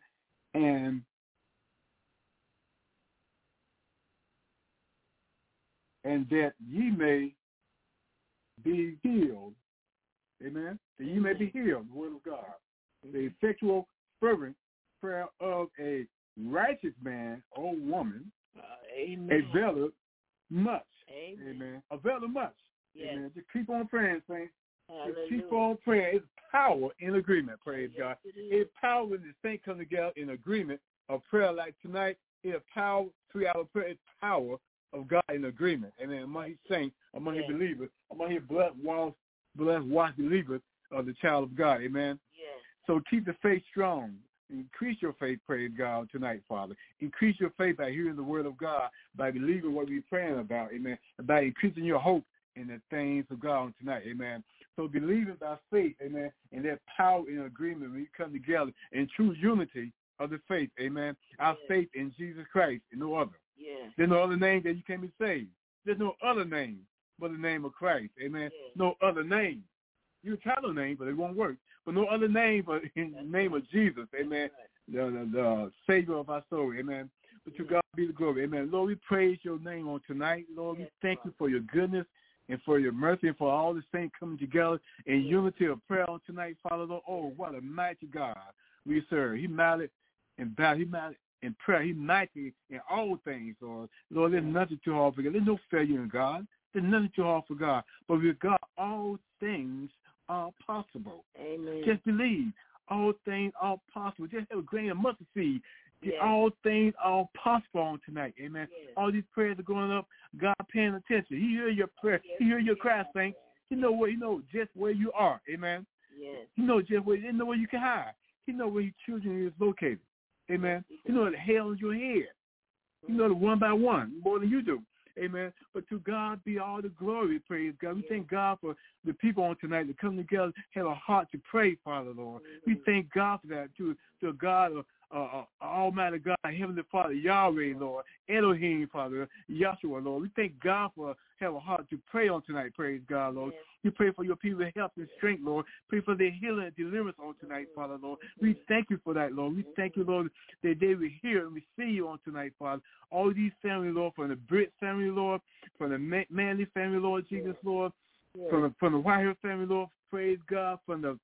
And that ye may be healed. Amen. That ye may be healed, the word of God. The effectual, fervent prayer of a righteous man or woman availeth much. Amen. Availeth much. Yes. Amen. Just keep on praying, saints. Hallelujah. Just keep on praying. It's power in agreement, praise God. It's power when the saints come together in agreement of prayer like tonight. It's power, 3 hour prayer. It's power of God in agreement. Amen. Among his saints, among his believers, among his blessed washed believers of the child of God. Amen. Yes. So keep the faith strong. Increase your faith, praise God, tonight, Father. Increase your faith by hearing the word of God, by believing what we're praying about, amen, and by increasing your hope in the things of God tonight, amen. So believing by faith, amen, and that power in agreement when we come together in true unity of the faith, amen. Our faith in Jesus Christ and no other. There's no other name that you can be saved. There's no other name but the name of Christ, amen. No other name. You try the name, but it won't work. But no other name but in the name of Jesus, amen, the Savior of our soul, amen. But to God be the glory, amen. Lord, we praise your name on tonight. Lord, we thank you for your goodness and for your mercy and for all the saints coming together in unity of prayer on tonight, Father, Lord. Oh, what a mighty God we serve. He mighty in battle. He mighty in prayer. He mighty in all things, Lord. Lord, there's nothing too hard for you. There's no failure in God. There's nothing too hard for God. But with God, all things are possible. Amen. Just believe. All things are possible. Just have a grain of mustard seed. Yes. All things are possible on tonight. Amen. Yes. All these prayers are going up. God paying attention. He hear your prayer. Yes. He hear your cry, saints. He know just where you are. Amen. Yes. He knows just where. He know where you can hide. He know where your children is located. Amen. He know the hell is your head. You know the one by one more than you do. Amen. But to God be all the glory, praise God. We thank God for the people on tonight that come together, have a heart to pray, Father, Lord. We thank God for that, to God, Almighty God, Heavenly Father, Yahweh, Lord, Elohim, Father, Yahshua, Lord. We thank God for have a heart to pray on tonight, praise God, Lord. We pray for your people's health and strength, Lord. Pray for their healing and deliverance on tonight, Father, Lord. We thank you for that, Lord. We thank you, Lord, that they will hear and receive you on tonight, Father. All these families, Lord, from the Britt family, Lord, from the Manley family, Lord, Jesus, Lord, from the Whitehill family, Lord, praise God, from the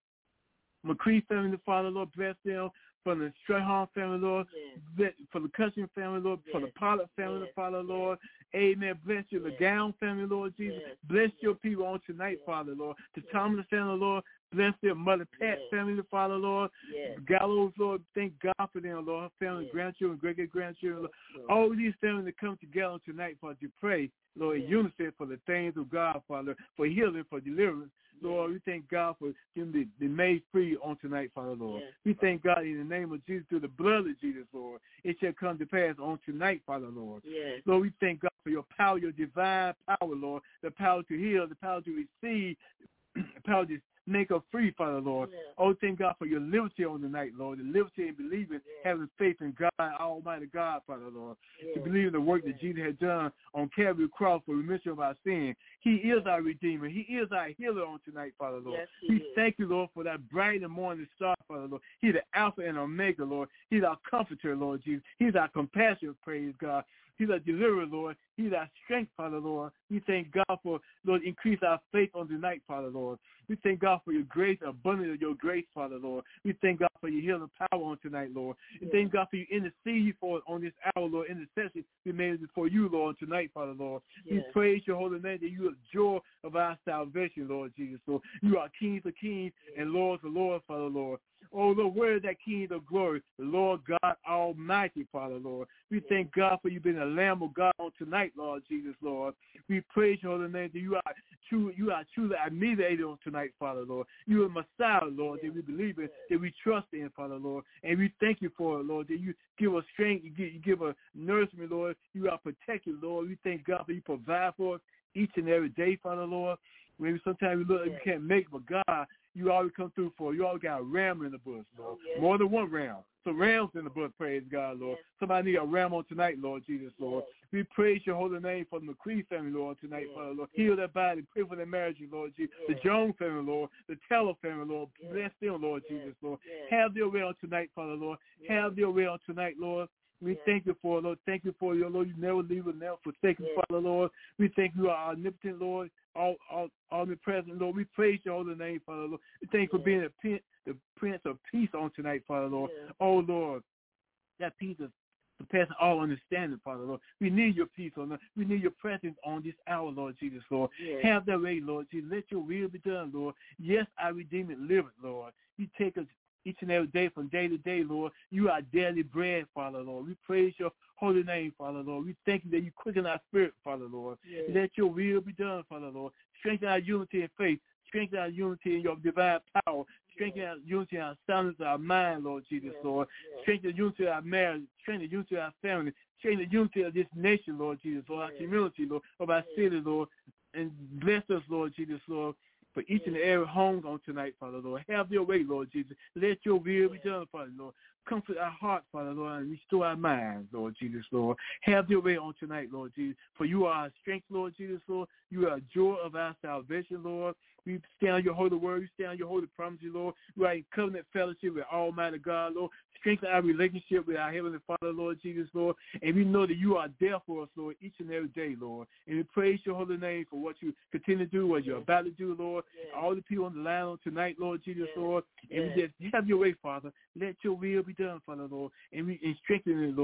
McCree family, Father, Lord, bless them. From the Strahan family, Lord, for the Cushing family, Lord, for the Pollard family, Father, Lord, amen. Bless you, the Gown family, Lord Jesus. Bless your people on tonight, Father, Lord. The Thomas family, Lord, bless their Mother Pat family, Father, Lord. Gallows, Lord, thank God for them, Lord. Family, grandchildren, great-grandchildren, Lord. All these families that come together tonight, Father, to pray, Lord, in unison for the things of God, Father, for healing, for deliverance. Lord, we thank God for them to be made free on tonight, Father, Lord. We thank God in the name of Jesus, through the blood of Jesus, Lord. It shall come to pass on tonight, Father, Lord. Lord, we thank God for your power, your divine power, Lord, the power to heal, the power to receive, the power to make us free, Father, Lord. Oh, thank God for your liberty on tonight, Lord, the liberty in believing, having faith in God, Almighty God, Father, Lord, to believe in the work that Jesus had done on Calvary cross for remission of our sin. He is our Redeemer. He is our healer on tonight, Father, Lord. We thank you, Lord, for that bright and morning star, Father, Lord. He's the Alpha and Omega, Lord. He's our comforter, Lord Jesus. He's our compassion, praise God. He's our deliverer, Lord. He's our strength, Father, Lord. We thank God for, Lord, increase our faith on tonight, Father, Lord. We thank God for your grace, abundance of your grace, Father, Lord. We thank God for your healing power on tonight, Lord. We thank God for you intercede for on this hour, Lord. Intercession we made before you, Lord, tonight, Father, Lord. We praise your holy name that you are the joy of our salvation, Lord Jesus. Lord. You are kings of kings and lords of lords, Father, Lord. Oh, Lord, where is that King of glory? The Lord God Almighty, Father, Lord. We thank God for you being a Lamb of God on tonight, Lord Jesus, Lord. We praise your holy name that you are truly our mediator on tonight, Father, Lord. You are Messiah, Lord, that we believe in, that we trust in, Father, Lord. And we thank you for it, Lord, that you give us strength, you give us nourishment, Lord. You are protected, Lord. We thank God for you provide for us each and every day, Father, Lord. Maybe sometimes we look like we can't make it, but God, you always come through for. You always got a ram in the bush, Lord. More than one ram. So rams in the bush, praise God, Lord. Somebody need a ram on tonight, Lord Jesus, Lord. We praise your holy name for the McCree family, Lord, tonight, Father, Lord. Heal their body. Pray for their marriage, Lord Jesus. The Jones family, Lord. The Teller family, Lord. Bless them, Lord Jesus, Lord. Have their way on tonight, Father, Lord. Have their way on tonight, Lord. We thank you for it, Lord. Thank you for your Lord. You never leave us, never forsake us, Father, Lord. We thank you are omnipotent, Lord, omnipresent, Lord. We praise your holy name, Father, Lord. We thank you for being the Prince of Peace on tonight, Father, Lord. Oh, Lord, that peace is surpassing all understanding, Father, Lord. We need your peace, Lord. We need your presence on this hour, Lord Jesus, Lord. Have that way, Lord Jesus. Let your will be done, Lord. Yes, our Redeemer liveth, Lord. You take us each and every day from day to day, Lord. You are daily bread, Father, Lord. We praise your holy name, Father, Lord. We thank you that you quicken our spirit, Father, Lord. Let your will be done, Father, Lord. Strengthen our unity in faith. Strengthen our unity in your divine power. Strengthen our unity in our soundness of our mind, Lord Jesus, Lord. Strengthen the unity of our marriage. Strengthen the unity of our family. Strengthen the unity of this nation, Lord Jesus, Lord, our community, Lord, of our city, Lord. And bless us, Lord Jesus, Lord, for each and every home on tonight, Father, Lord. Have your way, Lord Jesus. Let your will be done, Father, Lord. Comfort our hearts, Father, Lord, and restore our minds, Lord Jesus, Lord. Have your way on tonight, Lord Jesus. For you are our strength, Lord Jesus, Lord. You are the joy of our salvation, Lord. We stand on your holy word. We stand on your holy promises, Lord. We are in covenant fellowship with Almighty God, Lord. Strengthen our relationship with our Heavenly Father, Lord Jesus, Lord. And we know that you are there for us, Lord, each and every day, Lord. And we praise your holy name for what you continue to do, what you're about to do, Lord. All the people on the line on tonight, Lord Jesus, Lord. And we just have your way, Father. Let your will be done, Father, Lord. And strengthen it, Lord.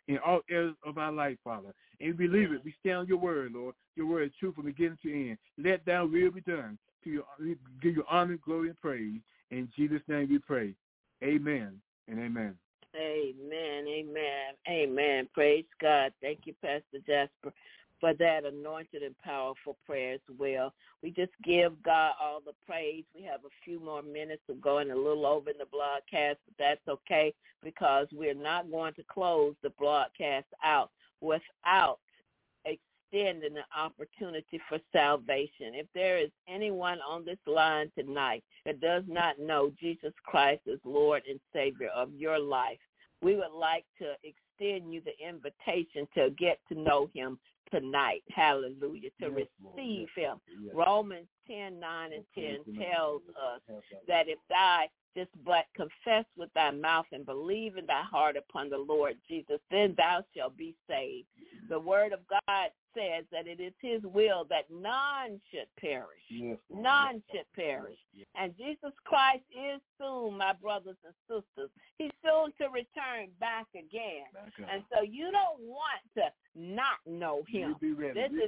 in all areas of our life, Father. And we believe it. We stand on your word, Lord. Your word is true from beginning to end. Let thy will be done. To give you honor, glory, and praise. In Jesus' name we pray. Amen and amen. Amen, amen, amen. Praise God. Thank you, Pastor Jasper, for that anointed and powerful prayer as well. We just give God all the praise. We have a few more minutes of going a little over in the broadcast, but that's okay because we're not going to close the broadcast out without extending the opportunity for salvation. If there is anyone on this line tonight that does not know Jesus Christ as Lord and Savior of your life, we would like to extend you the invitation to get to know him tonight. Hallelujah. To receive him. Yes. Romans 10:9 and 10 tells us that if thou just but confess with thy mouth and believe in thy heart upon the Lord Jesus, then thou shalt be saved. The word of God says that it is his will that none should perish. Yes. None should perish. Yes. And Jesus Christ is soon, my brothers and sisters. He's soon to return back again. And so you don't want to not know him. This is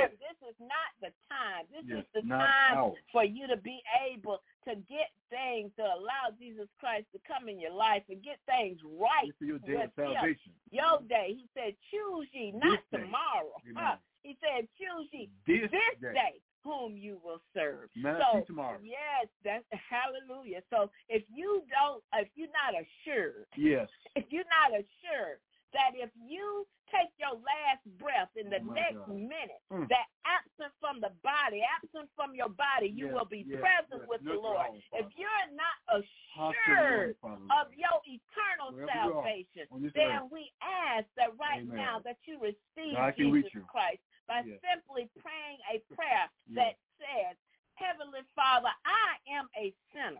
not the time. This is the time for you to be able to get things, to allow Jesus Christ to come in your life and get things right with him. Your day. He said, choose ye, not tomorrow. He said, choose ye this day whom you will serve. So, tomorrow. Yes, that's hallelujah. So if you're not assured, if you're not assured that if you take your last breath in the next minute, that absent from the body, absent from your body, you will be present with the Lord. If you're not assured of your eternal salvation, then we ask that right now that you receive Jesus Christ by simply praying a prayer that says, Heavenly Father, I am a sinner.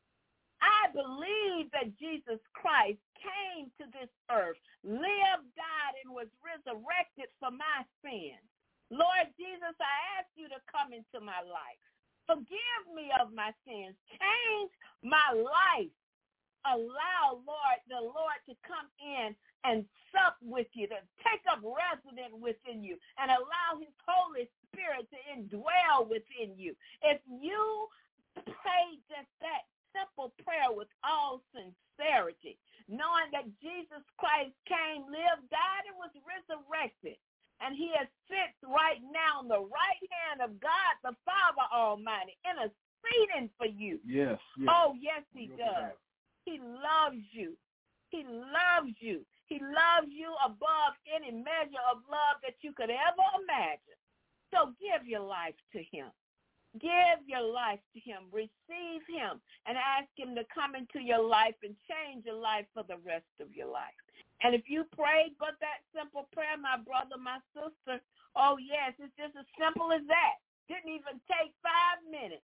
I believe that Jesus Christ came to this earth, lived, died, and was resurrected for my sins. Lord Jesus, I ask you to come into my life. Forgive me of my sins. Change my life. Allow, Lord, the Lord to come in and sup with you, to take up residence within you, and allow his Holy Spirit to indwell within you. If you pray just that simple prayer with all sincerity, knowing that Jesus Christ came, lived, died, and was resurrected, and he is sits right now on the right hand of God, the Father Almighty, interceding for you. Yes. Oh, yes, he does. He loves you. He loves you. He loves you above any measure of love that you could ever imagine. So give your life to him. Give your life to him. Receive him and ask him to come into your life and change your life for the rest of your life. And if you prayed but that simple prayer, my brother, my sister, oh, yes, it's just as simple as that. Didn't even take 5 minutes.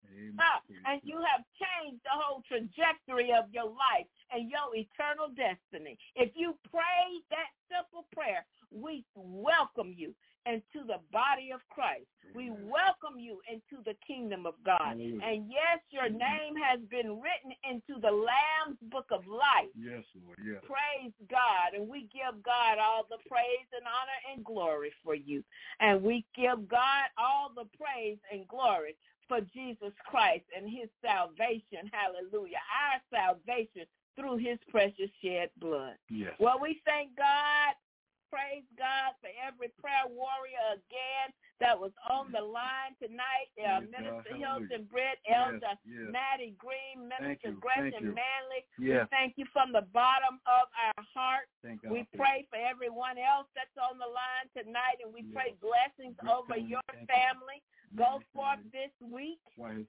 And you have changed the whole trajectory of your life and your eternal destiny. If you prayed that simple prayer, we welcome you into the body of Christ. We welcome you into the kingdom of God. And yes, your name has been written into the Lamb's book of life. Yes, Lord. Yes. Praise God. And we give God all the praise and honor and glory for you. And we give God all the praise and glory for Jesus Christ and his salvation. Hallelujah. Our salvation through his precious shed blood. Yes. Well, we thank God. Praise God for every prayer warrior again that was on the line tonight. Minister Hilton Britt, Elder Maddie Green, Minister Gretchen Manley. We thank you from the bottom of our heart. We pray for everyone else that's on the line tonight, and we pray blessings over your family. Go forth this week.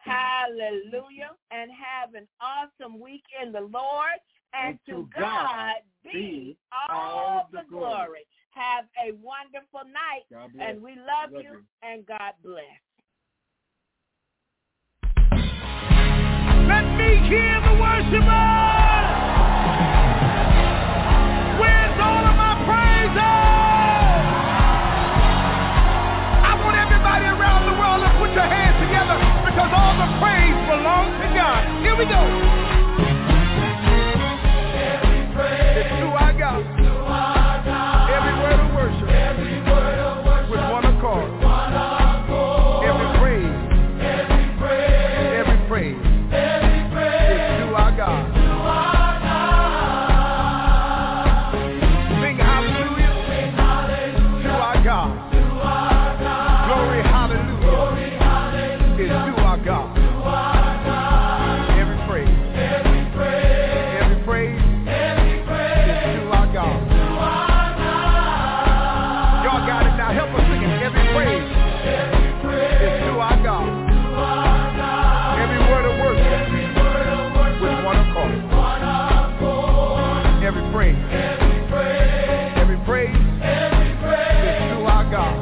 Hallelujah. And have an awesome week in the Lord. And to God be all the glory. Have a wonderful night, and we love you, and God bless. Let me hear the worshipers. Where's all of my praises? I want everybody around the world to put your hands together because all the praise belongs to God. Here we go. It's who I got. our God. Every praise. Every praise is to our God. Y'all got it now. Help us sing it. Every praise is to our God. Every word of worship with one accord. Every praise. Every praise is to our God.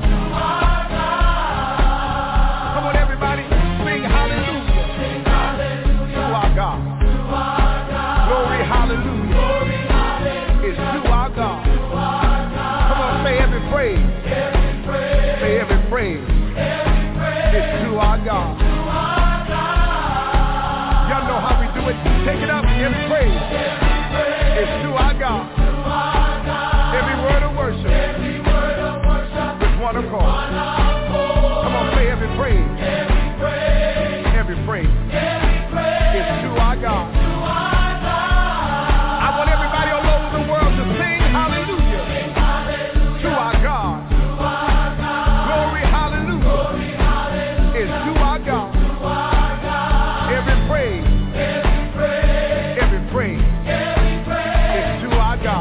Come on, everybody, sing hallelujah to our God. Glory, hallelujah is to our God. Come on, say every praise. Say every praise is to our God. Y'all know how we do it. Take it up. Every praise is to our God. Every word of worship with one accord. Come on, say every praise. Every praise is to our God. I want everybody all over the world to sing hallelujah to our God. Glory, hallelujah is to our God. Every praise is to our God.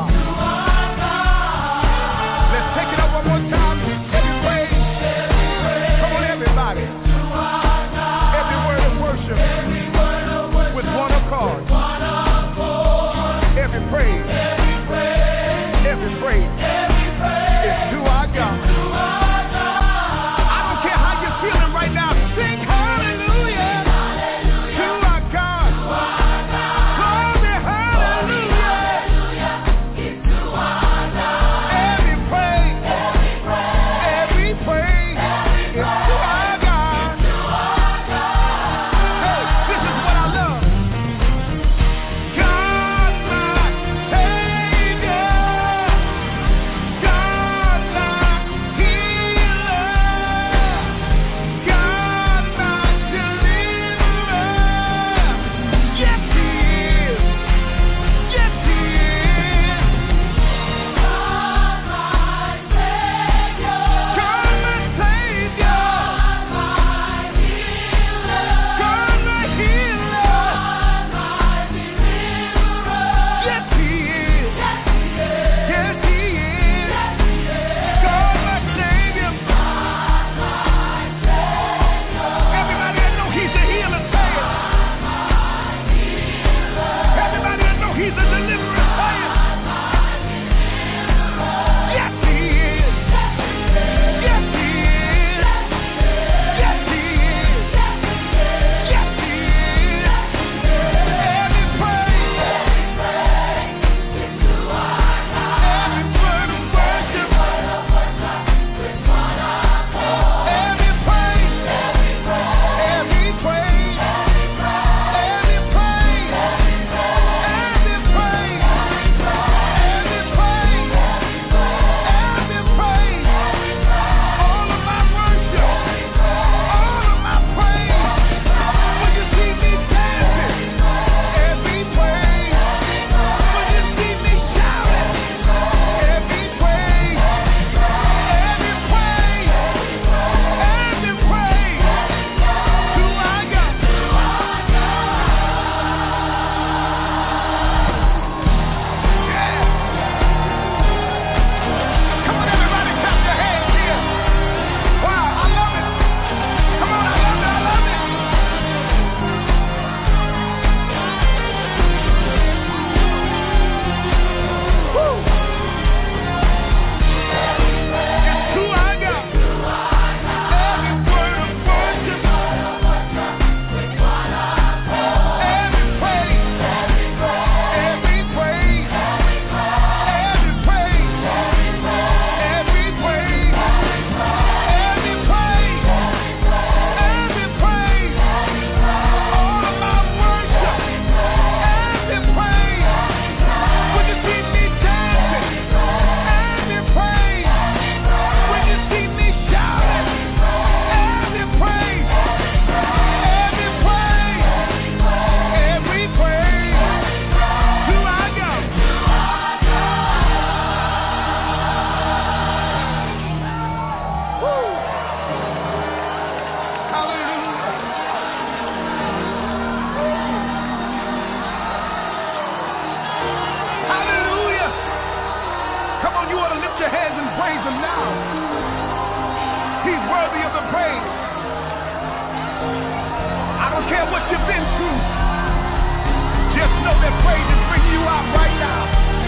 care what you've been through. Just know that praise is bringing you out right now.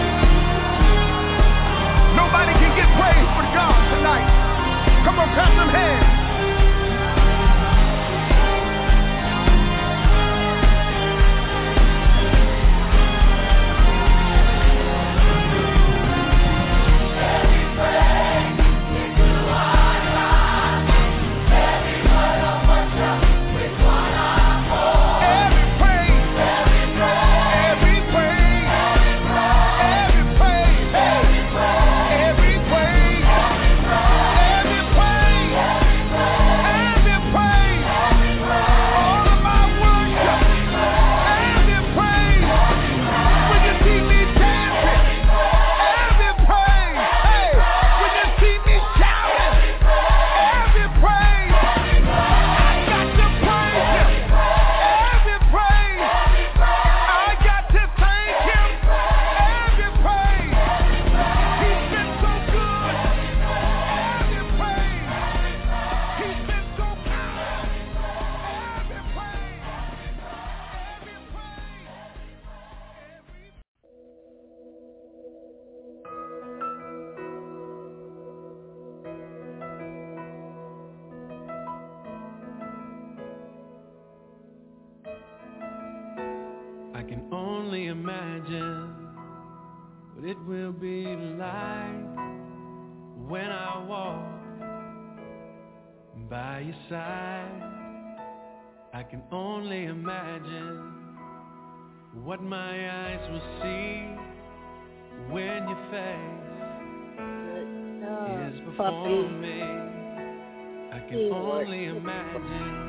Nobody can get praise but God tonight. Come on, clap them hands. I can only imagine what it will be like when I walk by your side. I can only imagine what my eyes will see when your face is before me. I can only imagine.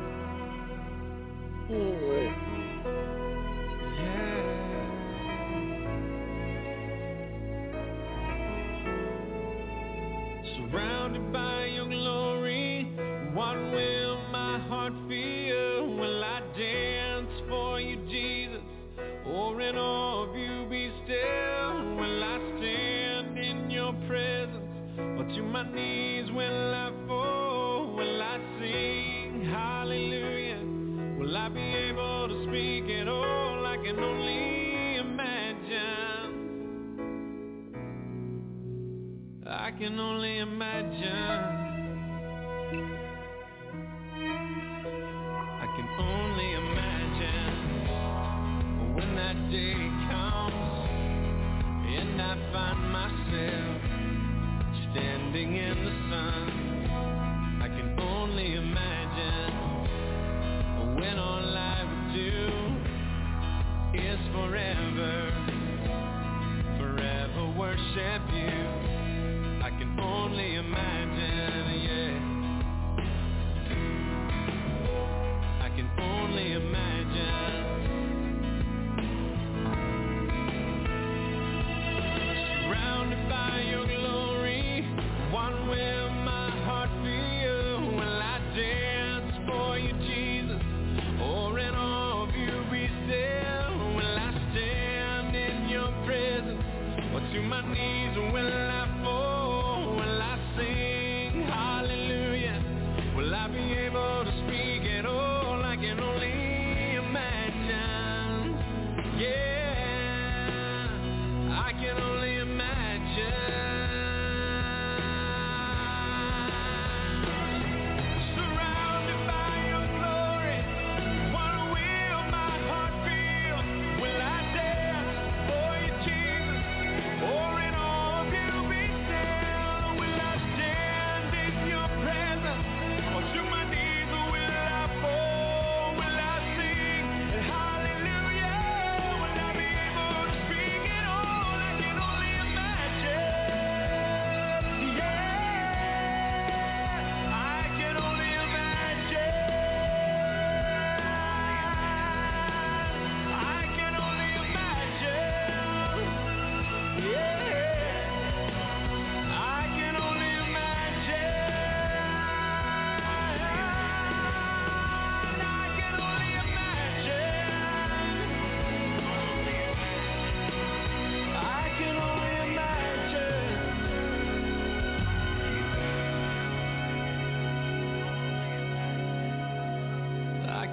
Surrounded by your glory, what will my heart feel? Will I dance for you, Jesus, or in awe of you be still? Will I stand in your presence, or to my knees will I fall? Will I sing hallelujah? Will I be able to speak at all? I can only imagine. I can only imagine. I can only imagine when that day comes and I find myself standing in the sun. I can only imagine when all I would do is forever worship you. I can only imagine, yeah. I can only imagine. Surrounded by your glory, what will my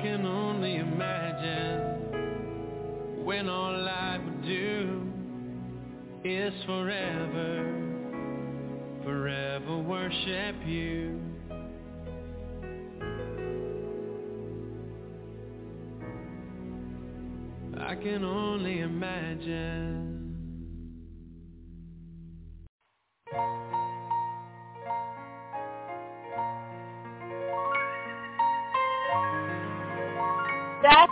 can only imagine when all I would do is forever, forever worship you. I can only imagine. That's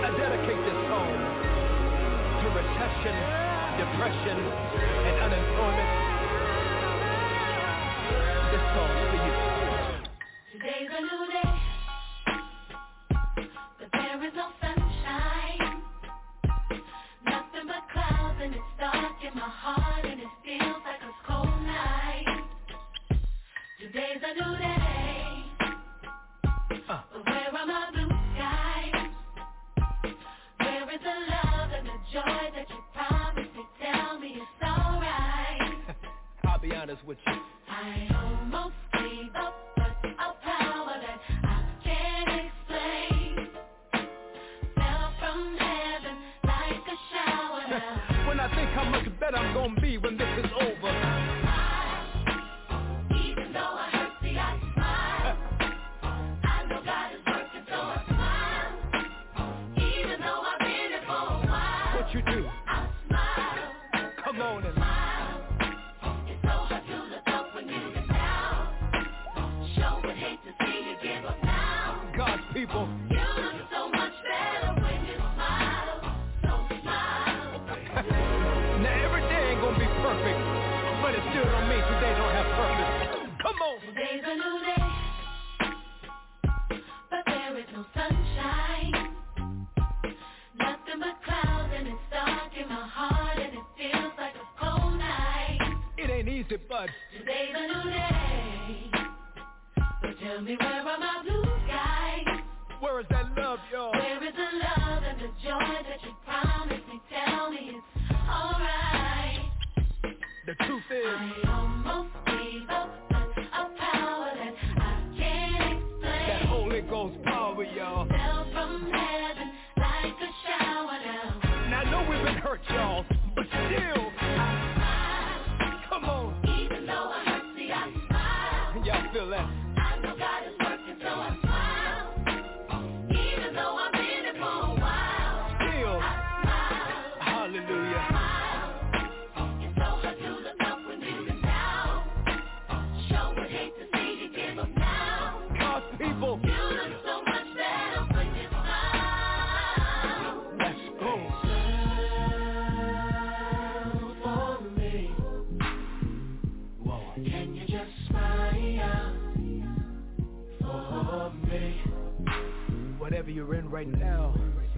I dedicate this song to recession, depression, and unemployment. This song's for you. Today's a new day, but there is no sunshine. Nothing but clouds, and it's dark in my heart, and it feels like a cold night. Today's a new day, but where are my blue skies? Where is the love and the joy that you promised me? Tell me it's alright. I'll be honest with you. I almost gave up, but a power that I can't explain fell from heaven like a shower. When I think how much better I'm gonna be when this is over. Even though I hurt, see I smile. I know God is working, so I smile. Even though I've been here for a while. What you do? I smile. Come on and smile. It's so hard to look up when you've been down. Sure would hate to see you give up now. God's people. You look so much better when you smile. So smile. Now every day ain't gonna be perfect, but it still don't mean today don't have purpose. Come on. Today's a new day, but there is no sunshine. Nothing but clouds, and it's dark in my heart, and it feels like a cold night. It ain't easy, but today's a new day. But tell me, where are my blue skies? Where is that love, y'all? Where is the love and the joy that you promised me? Tell me it's alright. The truth is, I almost gave up, but a power that I can't explain. That Holy Ghost power, y'all. Fell from heaven like a shower down. Now I know we've been hurt, y'all, but still, I smile. Come on. Even though I hurt, see I smile. Y'all feel that? I know God is working, so I smile. Even though I've been here for a while. Still, I smile. Hallelujah. Smile. It's so hard to look up when you've been down. Sure would hate to see you give up now. God's people. You look so much better when you smile. Let's go. Smile for me. Whoa. Can you just smile for me? Whatever you're in right now.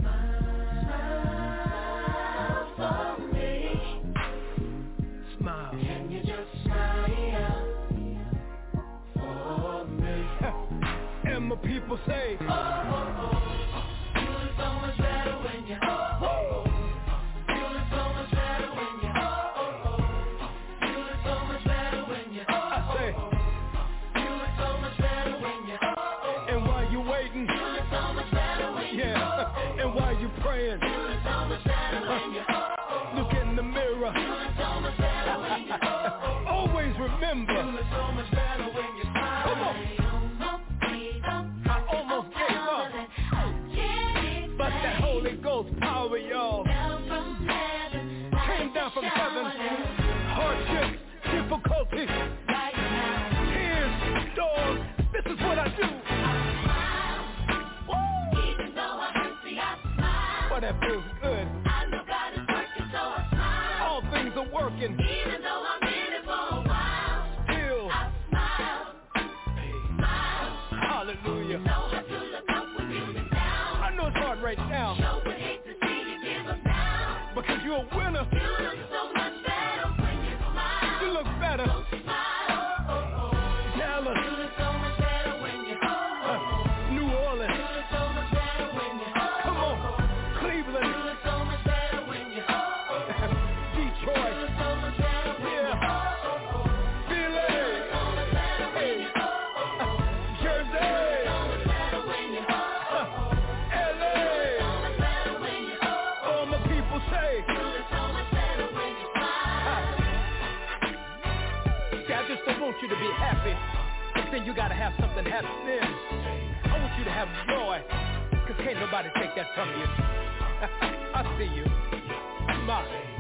Smile for me. Smile. Can you just smile for me? And my people say, Oh, oh, oh. You look so much better when you oh, oh, oh. You look so much better when you oh, oh, oh. You look so much better when you oh, oh, oh. I say, You look so much better when you oh, oh, oh. and while you waiting, You look so much better when you oh, oh, oh. and while you praying, You look so much better when you oh, oh, oh. look in the mirror. You look so much better when you oh, oh, oh. Always remember, You look so much better when you smile. Come on. I almost gave up, but that Holy Ghost power, y'all, came down from heaven. Hardships, difficulties, tears, storms. This is what I do. Even though I hurt, see I smile. But that feels good. I know God is working, so I smile. All things are working. Even though I'm in it for a while, Still, I smile. Smile. hallelujah. So hard to look up when you've been down. I know it's hard right now, Sure would hate to see you give up now. because you're a winner. You look so much better when you smile. You look better. So smile. Oh, oh, oh. Dallas, You look so much better when you oh, oh, oh. New Orleans, You look so much better when you oh, oh, come on, oh. Cleveland, You look so much better when you oh, oh, oh. Detroit, You look so much better when you oh, oh, oh. Philly, So much better when you oh, oh, oh. Jersey, So much better when you oh, oh, oh. LA. So much better when you oh, oh, All my people say, You look so much better when you smile. see, I just don't want you to be happy, but then you gotta have something happen then. I want you to have joy, cause can't nobody take that from you. I see you. Smile.